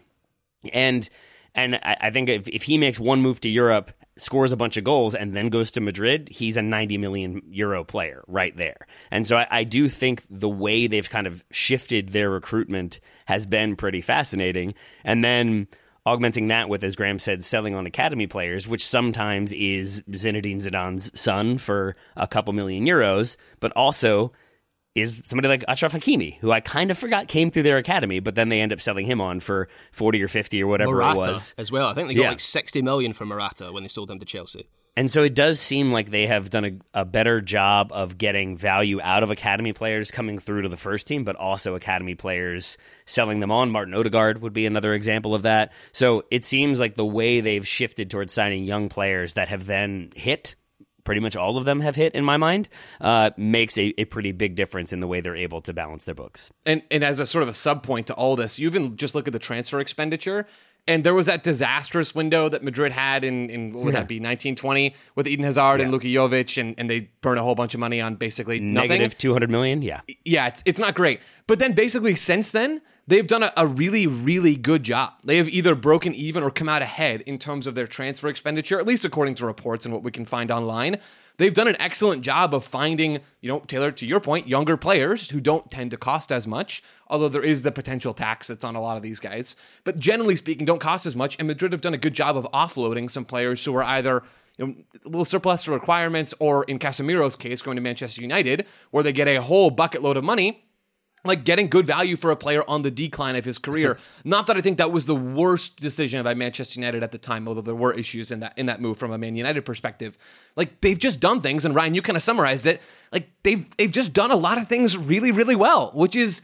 And and I, I think if, if he makes one move to Europe, scores a bunch of goals, and then goes to Madrid, he's a ninety million euro player right there. And so I, I do think the way they've kind of shifted their recruitment has been pretty fascinating. And then augmenting that with, as Graham said, selling on academy players, which sometimes is Zinedine Zidane's son for a couple million euros, but also is somebody like Achraf Hakimi, who I kind of forgot came through their academy, but then they end up selling him on for forty or fifty or whatever Morata it was. as well. I think they got Yeah. like sixty million for Morata when they sold him to Chelsea. And so it does seem like they have done a, a better job of getting value out of academy players coming through to the first team, but also academy players selling them on. Martin Odegaard would be another example of that. So it seems like the way they've shifted towards signing young players that have then hit, pretty much all of them have hit in my mind, uh, makes a, a pretty big difference in the way they're able to balance their books. And and as a sort of a sub point to all this, you even just look at the transfer expenditure, and there was that disastrous window that Madrid had in, in what would Yeah. that be, nineteen twenty, with Eden Hazard Yeah. and Luka Jovic, and, and they burned a whole bunch of money on basically nothing. Negative two hundred million, yeah. Yeah, it's it's not great. But then basically since then, they've done a, a really, really good job. They have either broken even or come out ahead in terms of their transfer expenditure, at least according to reports and what we can find online. They've done an excellent job of finding, you know, Taylor, to your point, younger players who don't tend to cost as much, although there is the potential tax that's on a lot of these guys. But generally speaking, don't cost as much, and Madrid have done a good job of offloading some players who are either, you know, a little surplus to requirements, or in Casemiro's case, going to Manchester United, where they get a whole bucket load of money, like getting good value for a player on the decline of his career. Not that I think that was the worst decision by Manchester United at the time, although there were issues in that in that move from a Man United perspective. Like, they've just done things, and Ryan, you kind of summarized it. Like, they've they've just done a lot of things really, really well, which is,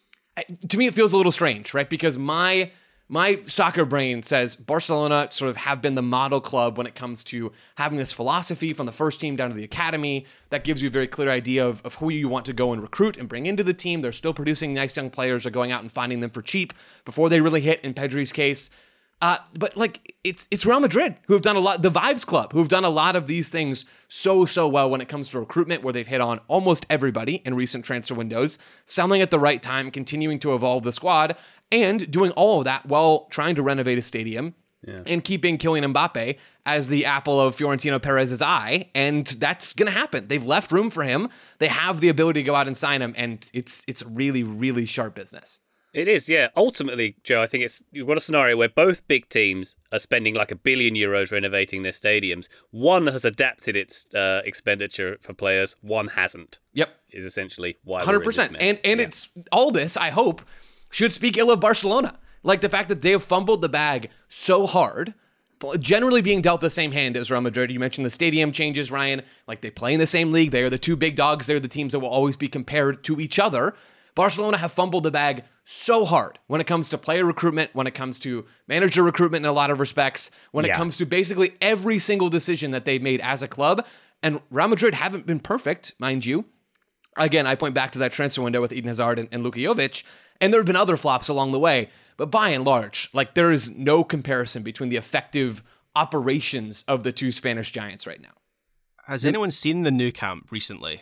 to me, it feels a little strange, right? Because my my soccer brain says Barcelona sort of have been the model club when it comes to having this philosophy from the first team down to the academy that gives you a very clear idea of, of who you want to go and recruit and bring into the team. They're still producing nice young players. They're going out and finding them for cheap before they really hit, in Pedri's case. Uh, but like, it's it's Real Madrid who have done a lot, the Vibes Club, who have done a lot of these things so, so well when it comes to recruitment, where they've hit on almost everybody in recent transfer windows, selling at the right time, continuing to evolve the squad, and doing all of that while trying to renovate a stadium yeah. and keeping Kylian Mbappe as the apple of Florentino Perez's eye. And that's going to happen. They've left room for him. They have the ability to go out and sign him. And it's it's really, really sharp business. It is, yeah. Ultimately, Joe, I think it's you've got a scenario where both big teams are spending like a billion euros renovating their stadiums. One has adapted its uh, expenditure for players. One hasn't. Yep. Is essentially why one hundred percent. We're in this mess. And, and yeah. it's all this, I hope, should speak ill of Barcelona. Like the fact that they have fumbled the bag so hard, generally being dealt the same hand as Real Madrid. You mentioned the stadium changes, Ryan. Like, they play in the same league. They are the two big dogs. They're the teams that will always be compared to each other. Barcelona have fumbled the bag so hard when it comes to player recruitment, when it comes to manager recruitment in a lot of respects, when yeah. it comes to basically every single decision that they've made as a club. And Real Madrid haven't been perfect, mind you. Again, I point back to that transfer window with Eden Hazard and, and Luka Jovic, and there have been other flops along the way. But by and large, like, there is no comparison between the effective operations of the two Spanish giants right now. Has anyone seen the Nou Camp recently?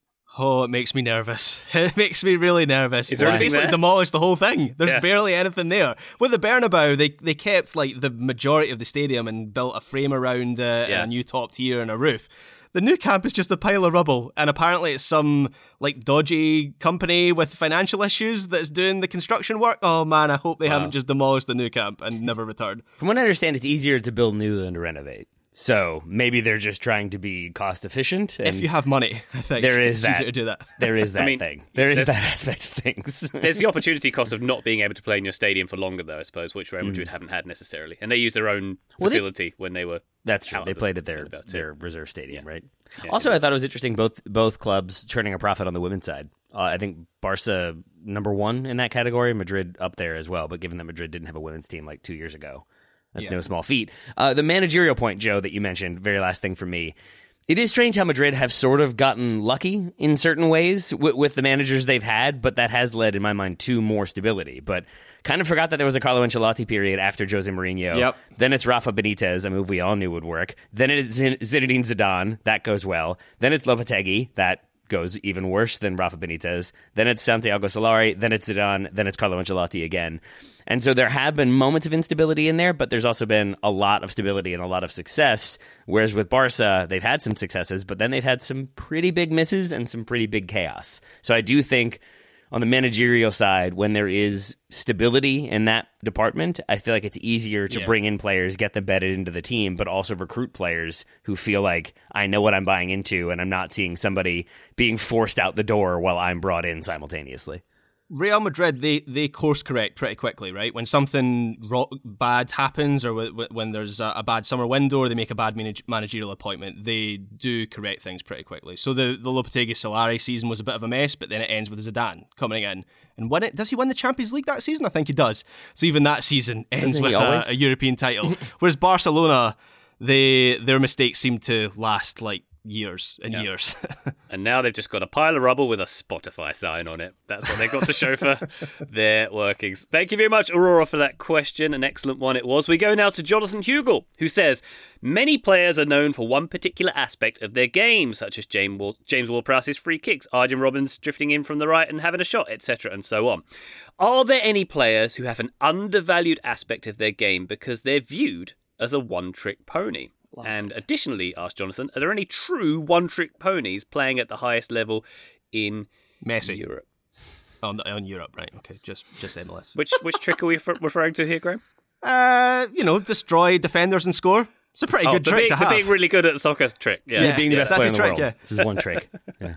Oh, it makes me nervous. It makes me really nervous. Is there anything They basically there? demolished the whole thing. There's Yeah. barely anything there. With the Bernabeu, they they kept like the majority of the stadium and built a frame around uh, Yeah. and a new top tier and a roof. The Nou Camp is just a pile of rubble, and apparently it's some like dodgy company with financial issues that's doing the construction work. Oh man, I hope they Wow. haven't just demolished the Nou Camp and never returned. From what I understand, it's easier to build new than to renovate. So maybe they're just trying to be cost efficient. And If you have money, I think there is it's that. easier to do that. There is that I mean, thing. There is there's- that aspect of things. There's the opportunity cost of not being able to play in your stadium for longer, though, I suppose, which Real Madrid haven't had necessarily. And they used their own Well, they- facility when they were. That's true. out They of played the at their Bernabeu, too. their reserve stadium, Yeah. right? Yeah, also, yeah. I thought it was interesting both both clubs turning a profit on the women's side. Uh, I think Barca number one in that category, Madrid up there as well. But given that Madrid didn't have a women's team like two years ago, that's Yeah. no small feat. Uh, the managerial point, Joe, that you mentioned, very last thing for me. It is strange how Madrid have sort of gotten lucky in certain ways with, with the managers they've had, but that has led, in my mind, to more stability. But kind of forgot that there was a Carlo Ancelotti period after Jose Mourinho. Yep. Then it's Rafa Benitez, a move we all knew would work. Then it's Zin- Zinedine Zidane. That goes well. Then it's Lopetegui. That goes even worse than Rafa Benitez. Then it's Santiago Solari. Then it's Zidane. Then it's Carlo Ancelotti again. And so there have been moments of instability in there, but there's also been a lot of stability and a lot of success. Whereas with Barca, they've had some successes, but then they've had some pretty big misses and some pretty big chaos. So I do think on the managerial side, when there is stability in that department, I feel like it's easier to Yeah. bring in players, get them bedded into the team, but also recruit players who feel like I know what I'm buying into and I'm not seeing somebody being forced out the door while I'm brought in simultaneously. Real Madrid, they, they course correct pretty quickly, right? When something ro- bad happens, or w- w- when there's a, a bad summer window, or they make a bad manage- managerial appointment, they do correct things pretty quickly. So the, the Lopetegui Solari season was a bit of a mess, but then it ends with Zidane coming in. And win it, does he win the Champions League that season? I think he does. So even that season ends Doesn't he with a, always? a European title. Whereas Barcelona, they their mistakes seem to last like years and yeah. years. And now they've just got a pile of rubble with a Spotify sign on it. That's what they've got to show for their workings. Thank you very much, Aurora, for that question. An excellent one it was. We go now to Jonathan Hugel, who says, many players are known for one particular aspect of their game, such as James Ward- James Ward-Prowse's free kicks, Arjen Robins drifting in from the right and having a shot, et cetera, and so on. Are there any players who have an undervalued aspect of their game because they're viewed as a one-trick pony? Love and it. Additionally, asked Jonathan, are there any true one-trick ponies playing at the highest level in Messi. Europe? On, on Europe, right? Okay, just just M L S. Which which trick are we f- referring to here, Graham? Uh, you know, destroy defenders and score. It's a pretty oh, good trick being, to have. being really good at soccer trick. Yeah, yeah being the yeah, best player in the trick, world. Yeah. This is one trick. Yeah.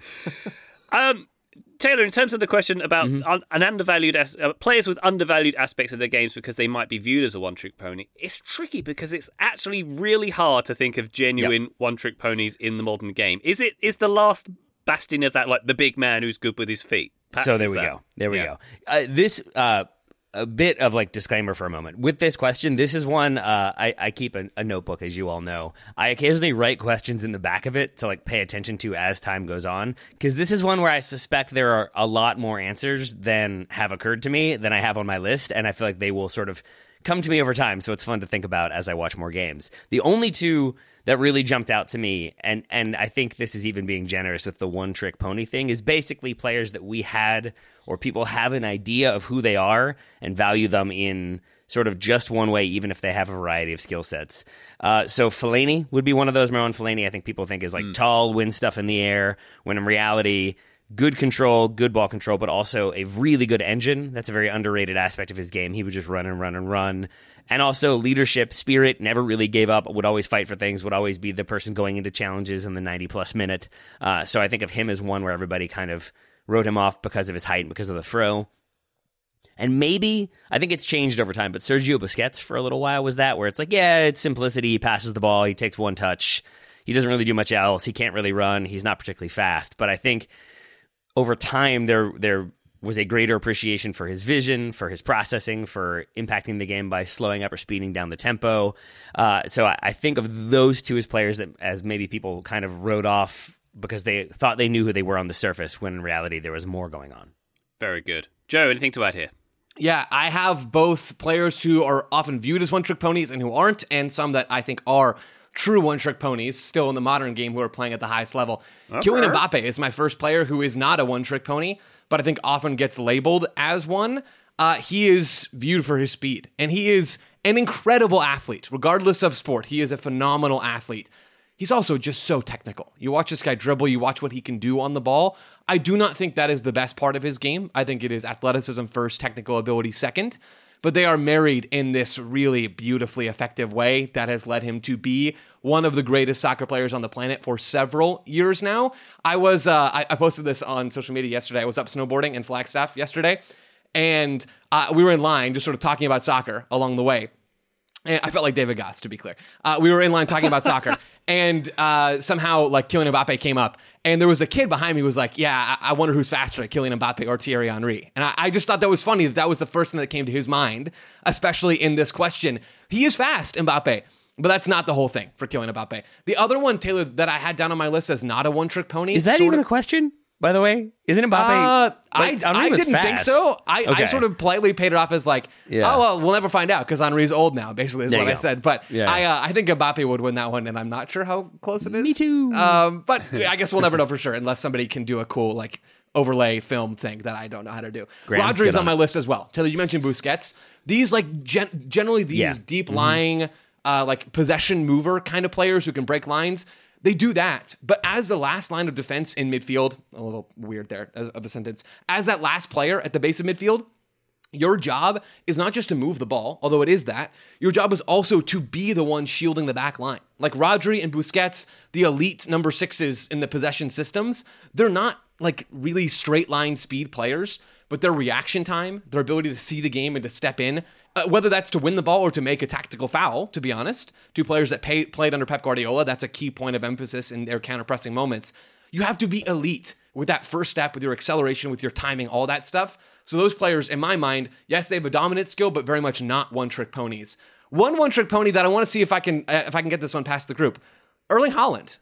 um. Taylor, in terms of the question about mm-hmm. un- an undervalued as- uh, players with undervalued aspects of their games because they might be viewed as a one-trick pony, it's tricky because it's actually really hard to think of genuine yep. one-trick ponies in the modern game. Is it? Is the last bastion of that like the big man who's good with his feet? Perhaps so there we that. go. There we yeah. go. Uh, this. Uh, A bit of like disclaimer for a moment. With this question, this is one uh, I, I keep a, a notebook, as you all know. I occasionally write questions in the back of it to like pay attention to as time goes on, because this is one where I suspect there are a lot more answers than have occurred to me than I have on my list, and I feel like they will sort of come to me over time, so it's fun to think about as I watch more games. The only two that really jumped out to me, and and I think this is even being generous with the one-trick pony thing, is basically players that we had or people have an idea of who they are and value them in sort of just one way, even if they have a variety of skill sets. Uh, so Fellaini would be one of those. Marwan Fellaini, I think people think is like mm. tall, wins stuff in the air, when in reality, good control, good ball control, but also a really good engine. That's a very underrated aspect of his game. He would just run and run and run. And also leadership, spirit, never really gave up, would always fight for things, would always be the person going into challenges in the ninety-plus minute. Uh, so I think of him as one where everybody kind of wrote him off because of his height and because of the throw. And maybe, I think it's changed over time, but Sergio Busquets for a little while was that, where it's like, yeah, it's simplicity, he passes the ball, he takes one touch, he doesn't really do much else, he can't really run, he's not particularly fast. But I think over time, there there was a greater appreciation for his vision, for his processing, for impacting the game by slowing up or speeding down the tempo. Uh, so I, I think of those two as players that as maybe people kind of wrote off because they thought they knew who they were on the surface, when in reality there was more going on. Very good. Joe, anything to add here? Yeah, I have both players who are often viewed as one-trick ponies and who aren't, and some that I think are true one-trick ponies still in the modern game who are playing at the highest level. Okay. Kylian Mbappe is my first player who is not a one-trick pony, but I think often gets labeled as one. Uh, he is viewed for his speed, and he is an incredible athlete. Regardless of sport, he is a phenomenal athlete. He's also just so technical. You watch this guy dribble, you watch what he can do on the ball. I do not think that is the best part of his game. I think it is athleticism first, technical ability second. But they are married in this really beautifully effective way that has led him to be one of the greatest soccer players on the planet for several years now. I was uh, I, I posted this on social media yesterday. I was up snowboarding in Flagstaff yesterday, and uh, we were in line just sort of talking about soccer along the way. And I felt like David Goss, to be clear. Uh, we were in line talking about soccer, and uh, somehow, like, Kylian Mbappe came up, and there was a kid behind me who was like, yeah, I, I wonder who's faster, Kylian Mbappe or Thierry Henry. And I, I just thought that was funny that that was the first thing that came to his mind, especially in this question. He is fast, Mbappe, but that's not the whole thing for Kylian Mbappe. The other one, Taylor, that I had down on my list as not a one-trick pony. Is that even of, a question? By the way, isn't Mbappe? Uh, like, I, I didn't fast. think so. I, okay. I sort of politely paid it off as like, yeah. oh, well, we'll never find out because Henry's old now, basically is there what I said. But yeah. I uh, I think Mbappe would win that one, and I'm not sure how close it is. Me too. Um, but I guess we'll never know for sure unless somebody can do a cool like overlay film thing that I don't know how to do. Graham, Rodri's on, on my list as well. Taylor, you mentioned Busquets. These like gen- generally these yeah. deep lying, mm-hmm. uh, like possession mover kind of players who can break lines. They do that, but as the last line of defense in midfield, a little weird there of a sentence, as that last player at the base of midfield, your job is not just to move the ball, although it is that. Your job is also to be the one shielding the back line. Like Rodri and Busquets, the elite number sixes in the possession systems, they're not like really straight line speed players, but their reaction time, their ability to see the game and to step in, uh, whether that's to win the ball or to make a tactical foul, to be honest, two players that pay, played under Pep Guardiola, that's a key point of emphasis in their counter-pressing moments. You have to be elite with that first step, with your acceleration, with your timing, all that stuff. So those players, in my mind, yes, they have a dominant skill, but very much not one-trick ponies. One one-trick pony that I want to see if I can uh, if I can get this one past the group. Erling Haaland.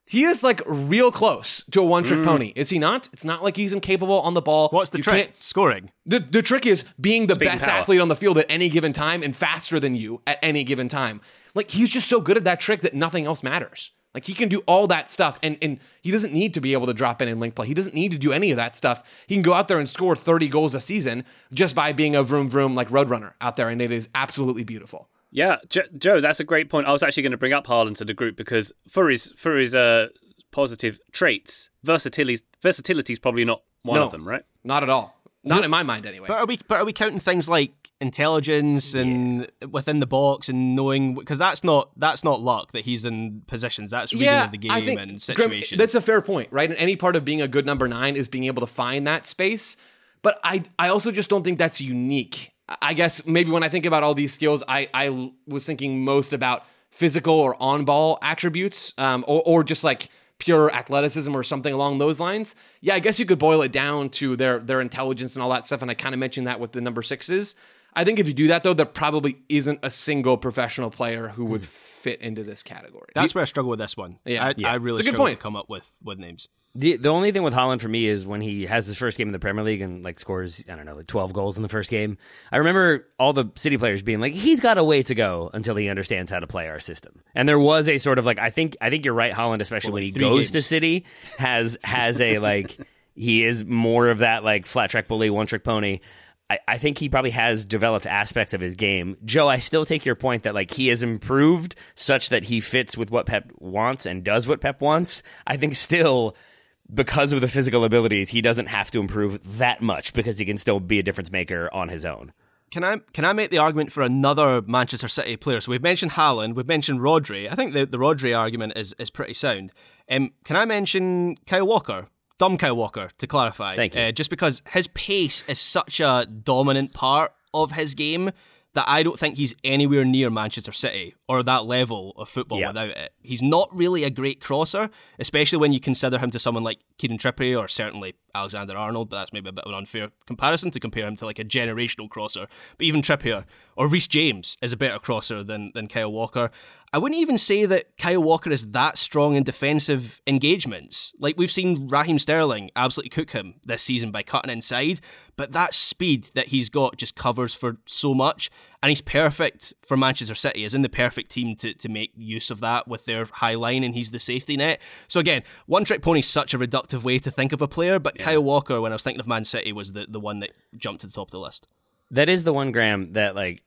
He is like real close to a one-trick mm. pony, is he not? It's not like he's incapable on the ball. What's the you trick? Can't... Scoring. The the trick is being the Speaking best power. athlete on the field at any given time and faster than you at any given time. Like, he's just so good at that trick that nothing else matters. Like, he can do all that stuff, and, and he doesn't need to be able to drop in and link play. He doesn't need to do any of that stuff. He can go out there and score thirty goals a season just by being a vroom vroom like roadrunner out there, and it is absolutely beautiful. Yeah, Jo- Joe, that's a great point. I was actually going to bring up Haaland to the group because for his for his uh, positive traits, versatility versatility is probably not one no, of them, right? Not at all. Not in my mind, anyway. But are we? But are we counting things like intelligence and yeah. within the box and knowing? Because that's not that's not luck that he's in positions. That's reading yeah, of the game I think, and situations. Grim, that's a fair point, right? And any part of being a good number nine is being able to find that space. But I I also just don't think that's unique. I guess maybe when I think about all these skills, I I was thinking most about physical or on ball attributes, um, or or just like pure athleticism or something along those lines. Yeah, I guess you could boil it down to their their intelligence and all that stuff, and I kind of mentioned that with the number sixes. I think if you do that, though, there probably isn't a single professional player who would fit into this category. That's where I struggle with this one. Yeah, I, yeah. I really it's a good struggle point. to come up with, with names. The the only thing with Haaland for me is when he has his first game in the Premier League and like scores, I don't know, like twelve goals in the first game. I remember all the City players being like, he's got a way to go until he understands how to play our system. And there was a sort of like, I think I think you're right, Haaland, especially well, when he goes games. to City, has has a like, he is more of that like flat track bully, one trick pony. I, I think he probably has developed aspects of his game. Joe, I still take your point that like he has improved such that he fits with what Pep wants and does what Pep wants. I think still, because of the physical abilities, he doesn't have to improve that much because he can still be a difference maker on his own. Can I can I make the argument for another Manchester City player? So we've mentioned Haaland, we've mentioned Rodri. I think the, the Rodri argument is, is pretty sound. Um, can I mention Kyle Walker? Dumb Kyle Walker, to clarify. Thank you. Uh, just because his pace is such a dominant part of his game that I don't think he's anywhere near Manchester City or that level of football yeah. without it. He's not really a great crosser, especially when you consider him to someone like Kieran Trippier or certainly Alexander-Arnold, but that's maybe a bit of an unfair comparison to compare him to like a generational crosser. But even Trippier or Reece James is a better crosser than, than Kyle Walker. I wouldn't even say that Kyle Walker is that strong in defensive engagements. Like, we've seen Raheem Sterling absolutely cook him this season by cutting inside, but that speed that he's got just covers for so much, and he's perfect for Manchester City. He's in the perfect team to, to make use of that with their high line, and he's the safety net. So again, one-trick pony is such a reductive way to think of a player, but yeah. Kyle Walker, when I was thinking of Man City, was the, the one that jumped to the top of the list. That is the one, Graham, that like,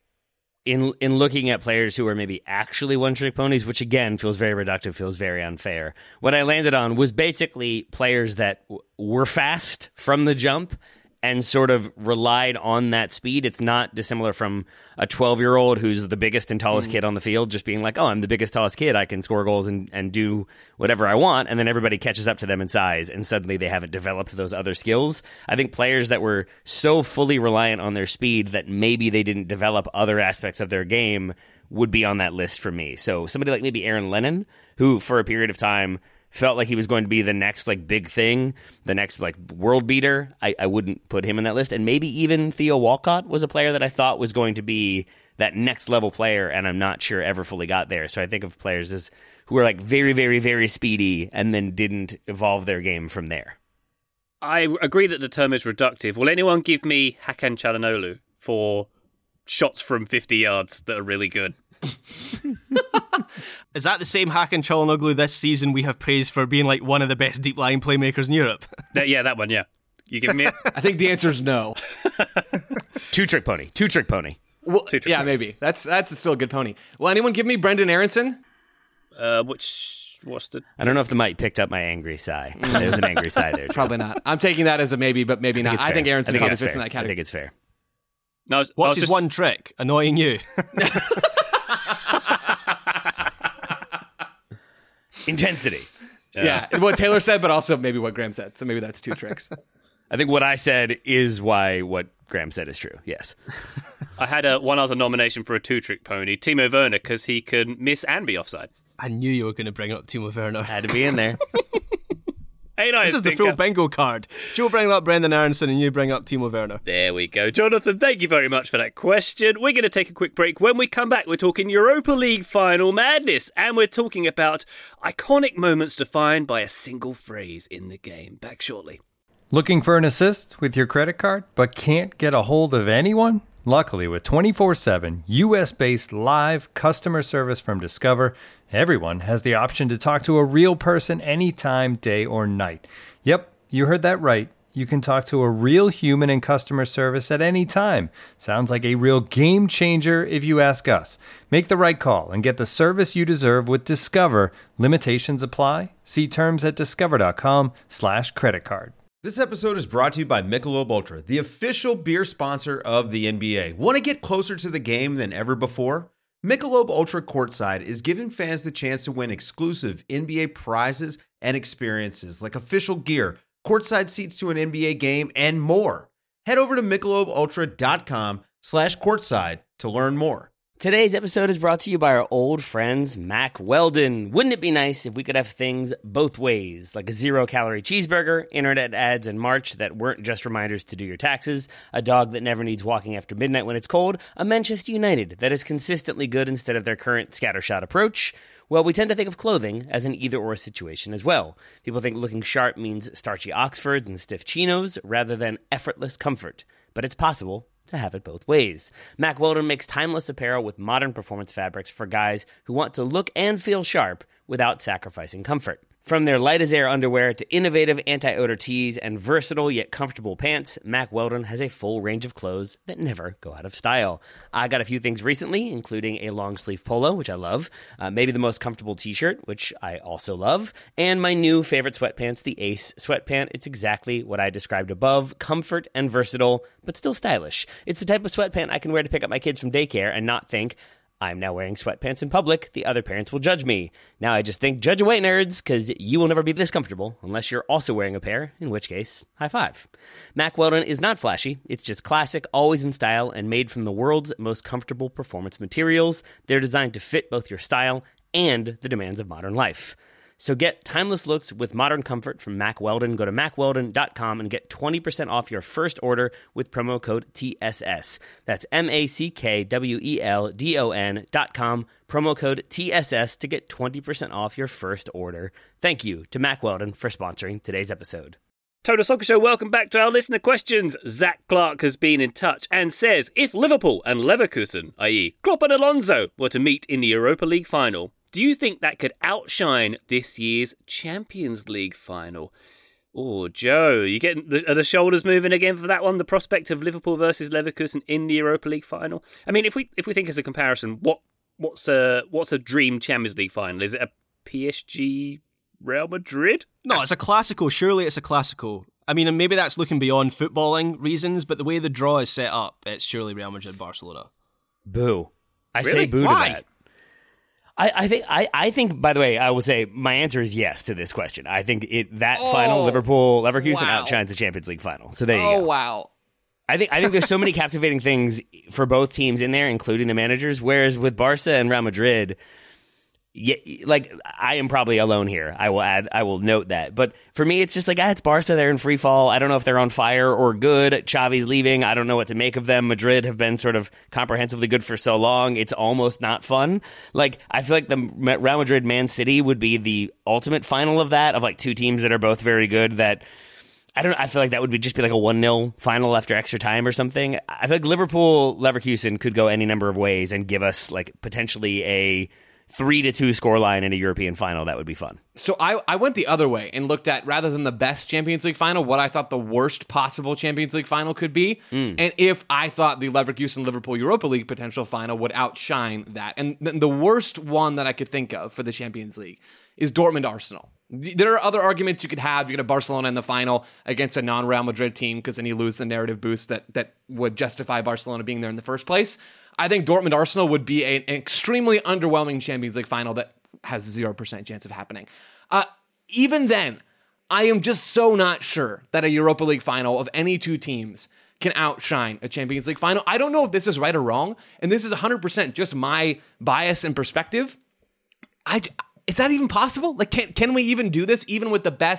In in looking at players who are maybe actually one-trick ponies, which again feels very reductive, feels very unfair, what I landed on was basically players that w- were fast from the jump and sort of relied on that speed. It's not dissimilar from a twelve-year-old who's the biggest and tallest mm. kid on the field, just being like, oh, I'm the biggest, tallest kid. I can score goals and, and do whatever I want. And then everybody catches up to them in size, and suddenly they haven't developed those other skills. I think players that were so fully reliant on their speed that maybe they didn't develop other aspects of their game would be on that list for me. So somebody like maybe Aaron Lennon, who for a period of time felt like he was going to be the next like big thing, the next like world beater. I, I wouldn't put him in that list. And maybe even Theo Walcott was a player that I thought was going to be that next level player, and I'm not sure ever fully got there. So I think of players as who are like very, very, very speedy and then didn't evolve their game from there. I agree that the term is reductive. Will anyone give me Hakan Çalhanoğlu for shots from fifty yards that are really good? Is that the same Hakan Çalhanoğlu this season we have praised for being like one of the best deep line playmakers in Europe? That, yeah, that one, yeah. You give me it? I think the answer is no. Two trick pony. Two trick pony. Well, Two trick yeah, pony. maybe. That's that's still a good pony. Will anyone give me Brendan Aronson? Uh, which, what's the... I don't know if the mic picked up my angry sigh. There's an angry sigh there. Joe. Probably not. I'm taking that as a maybe, but maybe I not. think I think Aronson I think probably fits fits fair. in that category. I think it's fair. No, I was- I What's was his just- one trick? Annoying you. Intensity. Yeah. yeah, what Taylor said, but also maybe what Graham said. So maybe that's two tricks. I think what I said is why what Graham said is true. Yes. I had a, one other nomination for a two-trick pony, Timo Werner, because he can miss and be offside. I knew you were going to bring up Timo Werner. Had to be in there. Hey, nice, this is the Tinker. full bingo card. Joe bring up Brendan Aronson and you bring up Timo Werner. There we go. Jonathan, thank you very much for that question. We're going to take a quick break. When we come back, we're talking Europa League final madness, and we're talking about iconic moments defined by a single phrase in the game. Back shortly. Looking for an assist with your credit card, but can't get a hold of anyone? Luckily, with twenty-four seven U S-based live customer service from Discover, everyone has the option to talk to a real person anytime, day or night. Yep, you heard that right. You can talk to a real human in customer service at any time. Sounds like a real game changer if you ask us. Make the right call and get the service you deserve with Discover. Limitations apply. See terms at discover.com slash credit card. This episode is brought to you by Michelob Ultra, the official beer sponsor of the N B A. Want to get closer to the game than ever before? Michelob Ultra Courtside is giving fans the chance to win exclusive N B A prizes and experiences like official gear, courtside seats to an N B A game, and more. Head over to michelobultra.com slash courtside to learn more. Today's episode is brought to you by our old friends, Mack Weldon. Wouldn't it be nice if we could have things both ways, like a zero-calorie cheeseburger, internet ads in March that weren't just reminders to do your taxes, a dog that never needs walking after midnight when it's cold, a Manchester United that is consistently good instead of their current scattershot approach? Well, we tend to think of clothing as an either-or situation as well. People think looking sharp means starchy Oxfords and stiff chinos rather than effortless comfort. But it's possible to have it both ways. Mack Weldon makes timeless apparel with modern performance fabrics for guys who want to look and feel sharp without sacrificing comfort. From their light-as-air underwear to innovative anti-odor tees and versatile yet comfortable pants, Mack Weldon has a full range of clothes that never go out of style. I got a few things recently, including a long-sleeve polo, which I love, uh, maybe the most comfortable t-shirt, which I also love, and my new favorite sweatpants, the Ace sweatpant. It's exactly what I described above, comfort and versatile, but still stylish. It's the type of sweatpant I can wear to pick up my kids from daycare and not think, I'm now wearing sweatpants in public, the other parents will judge me. Now I just think, judge away, nerds, because you will never be this comfortable unless you're also wearing a pair, in which case, high five. Mack Weldon is not flashy. It's just classic, always in style, and made from the world's most comfortable performance materials. They're designed to fit both your style and the demands of modern life. So get timeless looks with modern comfort from Mack Weldon. Go to mack weldon dot com and get twenty percent off your first order with promo code T S S. That's M A C K W E L D O N dot com, promo code T S S to get twenty percent off your first order. Thank you to Mack Weldon for sponsoring today's episode. Total Soccer Show, welcome back to our listener questions. Zach Clark has been in touch and says, if Liverpool and Leverkusen, that is. Klopp and Alonso, were to meet in the Europa League final, do you think that could outshine this year's Champions League final? Oh, Joe, you getting the, are the shoulders moving again for that one? The prospect of Liverpool versus Leverkusen in the Europa League final. I mean, if we if we think as a comparison, what what's a what's a dream Champions League final? Is it a P S G Real Madrid? No, it's a classical. Surely it's a classical. I mean, and maybe that's looking beyond footballing reasons, but the way the draw is set up, it's surely Real Madrid Barcelona. Boo! I really? say boo Why? to that. I, I think I, I think by the way, I will say my answer is yes to this question. I think it that Oh, final Liverpool Leverkusen wow. outshines the Champions League final. So there you Oh, go. wow. I think I think there's so many captivating things for both teams in there, including the managers. Whereas with Barca and Real Madrid, yeah, like I am probably alone here. I will add, I will note that. But for me, it's just like ah, it's Barca. They're in free fall. I don't know if they're on fire or good. Xavi's leaving. I don't know what to make of them. Madrid have been sort of comprehensively good for so long. It's almost not fun. Like I feel like the Real Madrid Man City would be the ultimate final of that, of like two teams that are both very good. That I don't. I feel like that would be just be like a one nil final after extra time or something. I feel like Liverpool Leverkusen could go any number of ways and give us like potentially a three to two scoreline in a European final. That would be fun. So I, I went the other way and looked at, rather than the best Champions League final, what I thought the worst possible Champions League final could be. Mm. And if I thought the Leverkusen-Liverpool Europa League potential final would outshine that. And th- the worst one that I could think of for the Champions League is Dortmund-Arsenal. There are other arguments you could have. You could have Barcelona in the final against a non-Real Madrid team, because then you lose the narrative boost that that would justify Barcelona being there in the first place. I think Dortmund-Arsenal would be a, an extremely underwhelming Champions League final that has zero percent chance of happening. Uh, even then, I am just so not sure that a Europa League final of any two teams can outshine a Champions League final. I don't know if this is right or wrong, and this is one hundred percent just my bias and perspective. I... Is that even possible? Like, can can we even do this, even with the best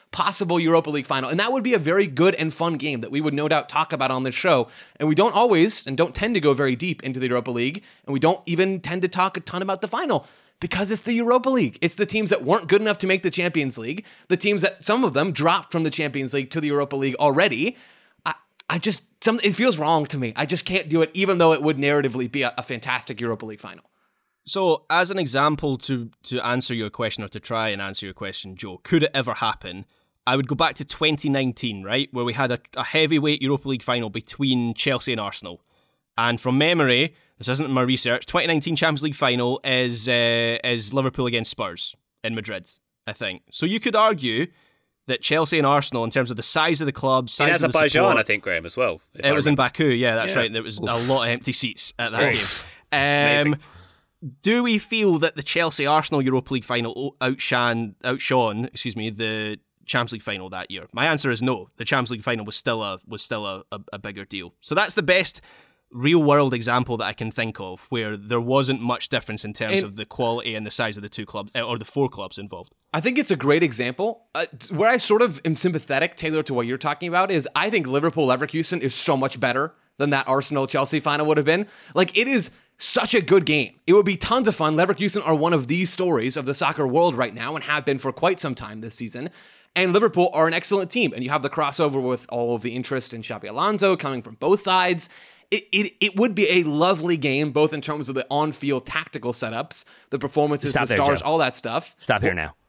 possible Europa League final. And that would be a very good and fun game that we would no doubt talk about on this show. And we don't always and don't tend to go very deep into the Europa League. And we don't even tend to talk a ton about the final because it's the Europa League. It's the teams that weren't good enough to make the Champions League, the teams that some of them dropped from the Champions League to the Europa League already. I, I just, some, it feels wrong to me. I just can't do it, even though it would narratively be a, a fantastic Europa League final. So, as an example to to answer your question, or to try and answer your question, Joe, could it ever happen? I would go back to twenty nineteen, right, where we had a, a heavyweight Europa League final between Chelsea and Arsenal. And from memory, this isn't my research, twenty nineteen Champions League final is uh, is Liverpool against Spurs in Madrid, I think. So you could argue that Chelsea and Arsenal, in terms of the size of the club, size in of the support... Azerbaijan, I think, Graham, as well. It was in Baku, yeah, that's yeah. right. There was Oof. a lot of empty seats at that Oof. game. Um, do we feel that the Chelsea-Arsenal Europa League final outshone, outshone, excuse me, the Champions League final that year? My answer is no. The Champions League final was still a was still a, a, a bigger deal. So that's the best real-world example that I can think of where there wasn't much difference in terms and of the quality and the size of the two clubs, or the four clubs involved. I think it's a great example. Uh, where I sort of am sympathetic, Taylor, to what you're talking about is I think Liverpool-Leverkusen is so much better than that Arsenal-Chelsea final would have been. Like, it is such a good game. It would be tons of fun. Leverkusen are one of these stories of the soccer world right now and have been for quite some time this season. And Liverpool are an excellent team. And you have the crossover with all of the interest in Xabi Alonso coming from both sides. It, it it would be a lovely game, both in terms of the on-field tactical setups, the performances, Stop the there, stars, Joe. all that stuff. Stop here now.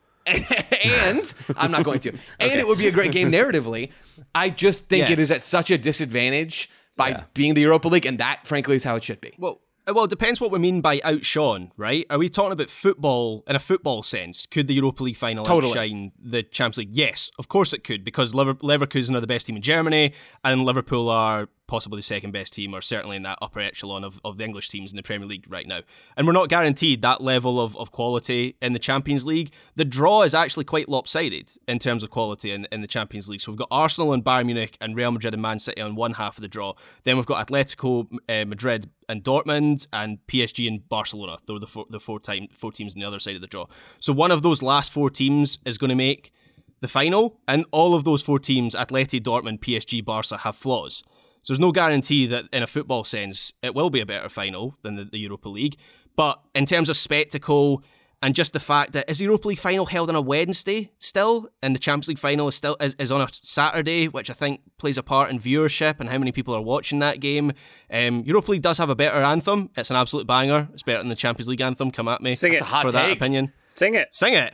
And I'm not going to. And Okay. it would be a great game narratively. I just think Yeah. it is at such a disadvantage by Yeah. being the Europa League, and that, frankly, is how it should be. Well, well, it depends what we mean by outshone, right? Are we talking about football in a football sense? Could the Europa League final Totally. outshine the Champions League? Yes, of course it could, because Lever- Leverkusen are the best team in Germany, and Liverpool are possibly the second best team, or certainly in that upper echelon of, of the English teams in the Premier League right now. And we're not guaranteed that level of, of quality in the Champions League. The draw is actually quite lopsided in terms of quality in, in the Champions League. So we've got Arsenal and Bayern Munich and Real Madrid and Man City on one half of the draw. Then we've got Atletico uh, Madrid and Dortmund, and P S G and Barcelona. They're the four, the four, time, four teams on the other side of the draw. So one of those last four teams is going to make the final, and all of those four teams, Atleti, Dortmund, P S G, Barca, have flaws. So there's no guarantee that in a football sense it will be a better final than the, the Europa League. But in terms of spectacle and just the fact that is the Europa League final held on a Wednesday still, and the Champions League final is still is, is on a Saturday, which I think plays a part in viewership and how many people are watching that game. Um, Europa League does have a better anthem. It's an absolute banger. It's better than the Champions League anthem. Come at me. Sing That's it. a hot for take. that opinion. Sing it. Sing it.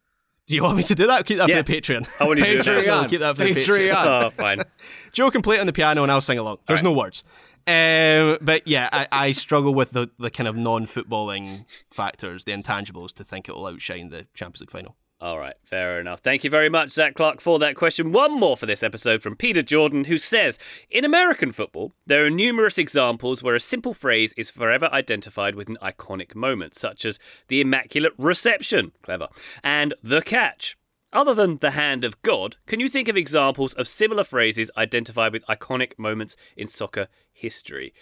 Do you want me to do that? Keep that Yeah. for the Patreon. I want you to do that. Patreon. Keep that for the Patreon. Patreon. Oh, fine. Joe can play it on the piano and I'll sing along. There's right. no words. Um, but yeah, I, I struggle with the, the kind of non-footballing factors, the intangibles, to think it will outshine the Champions League final. All right, fair enough. Thank you very much, Zach Clark, for that question. One more for this episode from Peter Jordan, who says, in American football, there are numerous examples where a simple phrase is forever identified with an iconic moment, such as the Immaculate Reception, clever, and the catch. Other than the hand of God, can you think of examples of similar phrases identified with iconic moments in soccer history?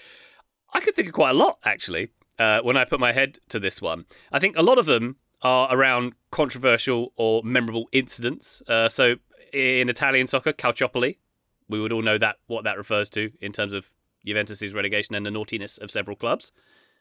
I could think of quite a lot, actually, uh, when I put my head to this one. I think a lot of them are around controversial or memorable incidents. Uh, so in Italian soccer, calciopoli, we would all know that what that refers to in terms of Juventus's relegation and the naughtiness of several clubs.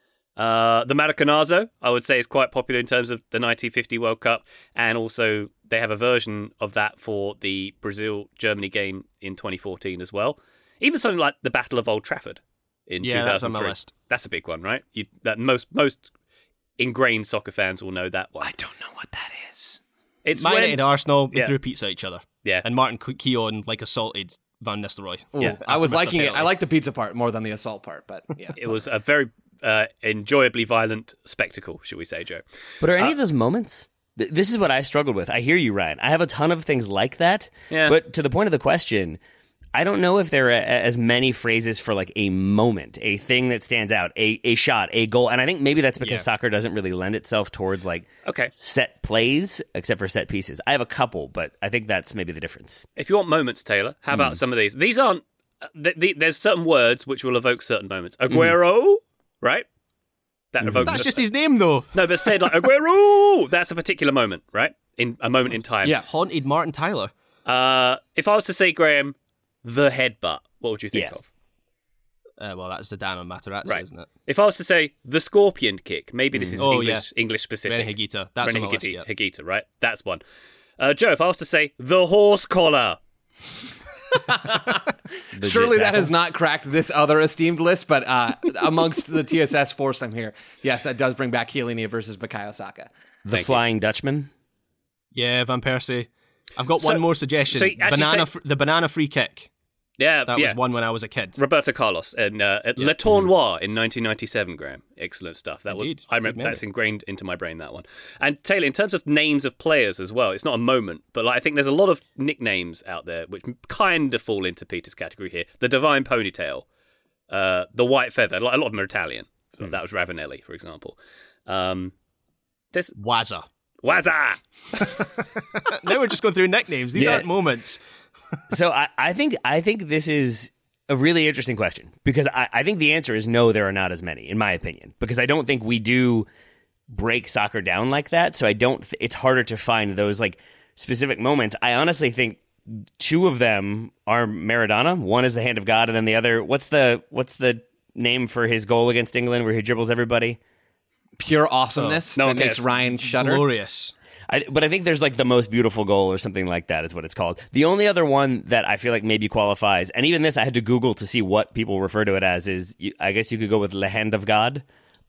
Uh, the Maracanazo, I would say, is quite popular in terms of the nineteen fifty World Cup, and also they have a version of that for the Brazil-Germany game in twenty fourteen as well. Even something like the Battle of Old Trafford in Yeah, two thousand three. that's on my list. That's a big one, right? You, that most most ingrained soccer fans will know that one. I don't know what that is. It's Man when United, Arsenal, they Yeah. threw pizza at each other. yeah, And Martin Keown like assaulted Van Nistelrooy. Ooh, Yeah. I was After liking Mister it. I Penalty. like the pizza part more than the assault part, but yeah. it was a very uh, enjoyably violent spectacle, should we say, Joe? But are any Uh, of those moments? Th- This is what I struggled with. I hear you, Ryan. I have a ton of things like that. Yeah. But to the point of the question, I don't know if there are a- as many phrases for like a moment, a thing that stands out, a, a shot, a goal. And I think maybe that's because Yeah. soccer doesn't really lend itself towards like Okay. set plays, except for set pieces. I have a couple, but I think that's maybe the difference. If you want moments, Taylor, how about some of these? These aren't. Uh, th- th- there's certain words which will evoke certain moments. Aguero, right? That evokes. That's just his name, though. No, but said like Aguero. That's a particular moment, right? In a moment in time. Yeah. Haunted Martin Tyler. Uh, if I was to say, Graham, the headbutt, what would you think Yeah. of? Uh, well, that's Zdeno Materazzi, Right. isn't it? If I was to say the scorpion kick, maybe this is Oh, English English specific. Rene Higuita. That's Rene on the list, Higuita, yeah. Higuita, right? That's one. Uh, Joe, if I was to say the horse collar, Surely that has not cracked this other esteemed list, but uh, amongst the T S S force I'm here, yes, that does bring back Chiellini versus Bukayo Saka. The Thank Flying Dutchman. Yeah, Van Persie. I've got So- one more suggestion. so you actually banana, take- fr- the banana free kick. yeah, That yeah. was one when I was a kid. Roberto Carlos and uh, at Le Tournoi in nineteen ninety-seven, Graham. Excellent stuff. That Indeed. was I remember Good memory. that's ingrained into my brain, that one. And Taylor, in terms of names of players as well, it's not a moment, but like I think there's a lot of nicknames out there which kind of fall into Peter's category here. The Divine Ponytail, uh, the White Feather. Like, a lot of them are Italian. So That was Ravanelli, for example. Um, there's Wazza. Wazza. Now we're just going through nicknames. These Yeah. aren't moments. So I, I think I think this is a really interesting question because I, I think the answer is no, there are not as many, in my opinion, because I don't think we do break soccer down like that. So I don't. Th- it's harder to find those like specific moments. I honestly think two of them are Maradona. One is the hand of God, and then the other. What's the what's the name for his goal against England where he dribbles everybody? Pure awesomeness No that one makes cares. Ryan shudder. Glorious. I, but I think there's like the most beautiful goal or something like that is what it's called. The only other one that I feel like maybe qualifies, and even this I had to Google to see what people refer to it as, is you, I guess you could go with Le Hand of God,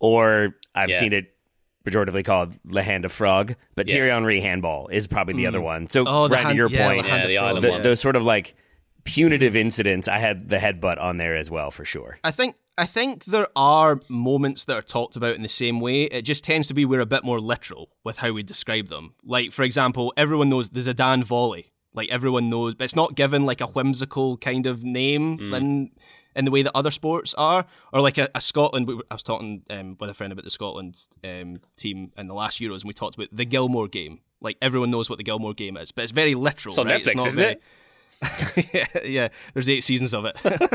or I've Yeah. seen it pejoratively called Le Hand of Frog, but Yes. Thierry Henry handball is probably the other one. So, Oh, the Brad, to hand- your yeah, point, the hand Yeah, of the frog. island the, one. those sort of like punitive incidents, I had the headbutt on there as well for sure. I think I think there are moments that are talked about in the same way. It just tends to be we're a bit more literal with how we describe them. Like, for example, everyone knows the Zidane volley. Like, everyone knows, but it's not given like a whimsical kind of name Mm. in in the way that other sports are. Or like a, a Scotland, we were- I was talking um, with a friend about the Scotland um, team in the last Euros, and we talked about the Gilmore game. Like, everyone knows what the Gilmore game is, but it's very literal, It's on right? Netflix, not isn't very, it? yeah, yeah, there's eight seasons of it.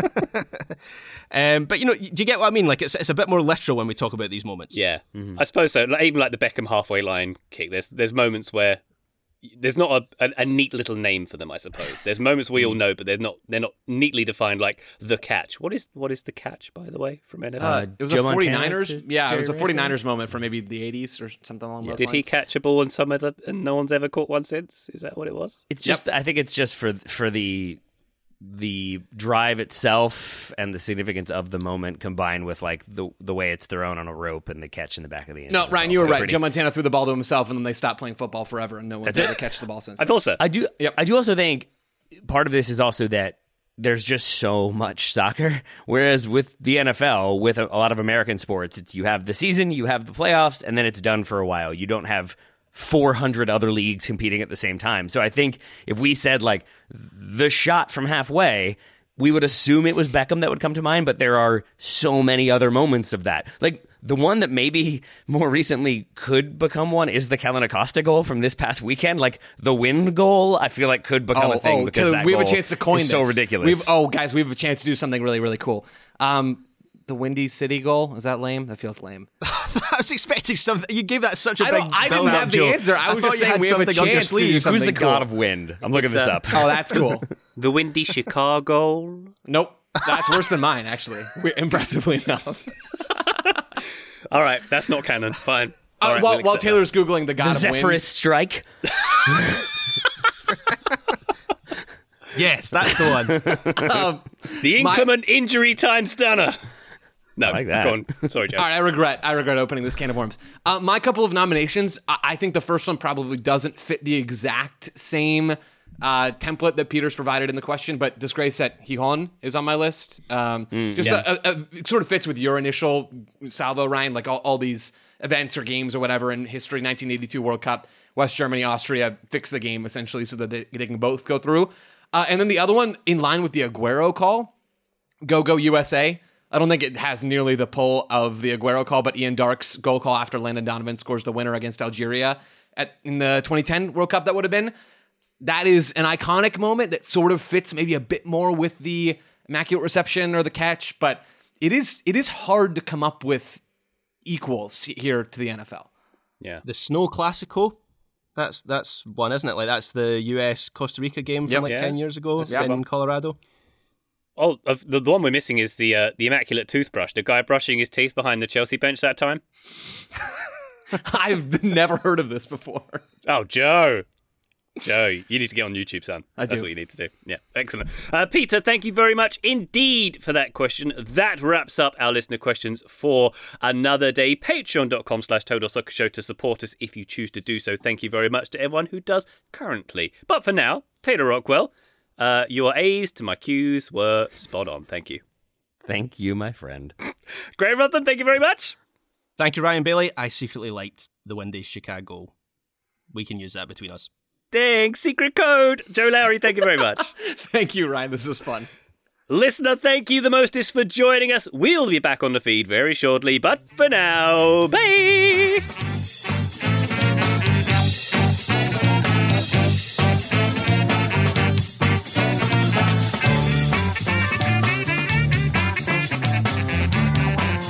um, but you know, do you get what I mean? Like, it's it's a bit more literal when we talk about these moments. Yeah, I suppose so. Like, even like the Beckham halfway line kick, there's there's moments where there's not a, a, a neat little name for them. I suppose there's moments we all know, but they're not they're not neatly defined. Like the catch. What is what is the catch, by the way, from N F L? Uh, it was Joe a Montana 49ers. to Yeah, it was a Jerry Rice? 49ers moment from maybe the eighties or something along those Did he lines. catch a ball and some other and no one's ever caught one since? Is that what it was? It's just I think it's just for for the the drive itself and the significance of the moment combined with like the the way it's thrown on a rope and the catch in the back of the end. No, Ryan, you were They're right. pretty- Joe Montana threw the ball to himself, and then they stopped playing football forever, and no one's That's ever it. catched the ball since. I thought so. I do. Yep. I do also think part of this is also that there's just so much soccer. Whereas with the N F L, with a, a lot of American sports, it's you have the season, you have the playoffs, and then it's done for a while. You don't have four hundred other leagues competing at the same time. So I think if we said like the shot from halfway, we would assume it was Beckham that would come to mind, but there are so many other moments of that. Like the one that maybe more recently could become one is the Kellen Acosta goal from this past weekend. Like the wind goal, I feel like could become a thing because Taylor, that we have a goal chance to coin is this. so ridiculous. We've, oh, guys, we have a chance to do something really, really cool. Um, the Windy City goal, is that lame? That feels lame. I was expecting something. You gave that such a I big. don't- I didn't build-up, have the Joe. answer. I was thought just you saying had we have a something on your chance to do sleeve. something. Who's the cool. god of wind? I'm looking It's, this uh, up. Oh, that's cool. The windy Chicago. Nope. That's worse than mine, actually. We- Impressively enough. All right, that's not canon. Fine. All Uh, right, while we'll while accept Taylor's Googling the god The of Zephyrus winds. strike. Yes, that's the one. Um, that. The my- inclement injury time stunner. No, like that. go on. Sorry, Joe. All right, I regret. I regret opening this can of worms. Uh, my couple of nominations. I, I think the first one probably doesn't fit the exact same uh, template that Peter's provided in the question, but disgrace at Gijón is on my list. Um, just yeah. a, a, it sort of fits with your initial salvo, Ryan. Like all, all these events or games or whatever in history. nineteen eighty-two World Cup, West Germany, Austria fix the game essentially so that they, they can both go through. Uh, and then the other one, in line with the Aguero call, Go Go U S A. I don't think it has nearly the pull of the Aguero call, but Ian Dark's goal call after Landon Donovan scores the winner against Algeria at in the twenty ten World Cup, that would have been. That is an iconic moment that sort of fits maybe a bit more with the immaculate reception or the catch, but it is it is hard to come up with equals here to the N F L. Yeah. The Snow Classico That's that's one, isn't it? Like that's the U S Costa Rica game from Yep. like Yeah. ten years ago Yeah. in Colorado. Oh, uh, the, the one we're missing is the uh, the immaculate toothbrush. The guy brushing his teeth behind the Chelsea bench that time. I've never heard of this before. Oh, Joe. Joe, you need to get on YouTube, son. I That's do. what you need to do. Yeah, excellent. Uh, Peter, thank you very much indeed for that question. That wraps up our listener questions for another day. Patreon.com slash Total Soccer Show to support us if you choose to do so. Thank you very much to everyone who does currently. But for now, Taylor Rockwell, uh, your A's to my Q's were spot on. Thank you. Thank you, my friend. Graham Ruthven, thank you very much. Thank you, Ryan Bailey. I secretly liked the Windy Chicago. We can use that between us. Dang, secret code. Joe Lowry, thank you very much. Thank you, Ryan. This was fun. Listener, thank you the mostest for joining us. We'll be back on the feed very shortly, but for now, bye!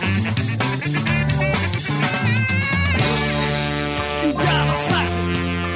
You gotta slice it.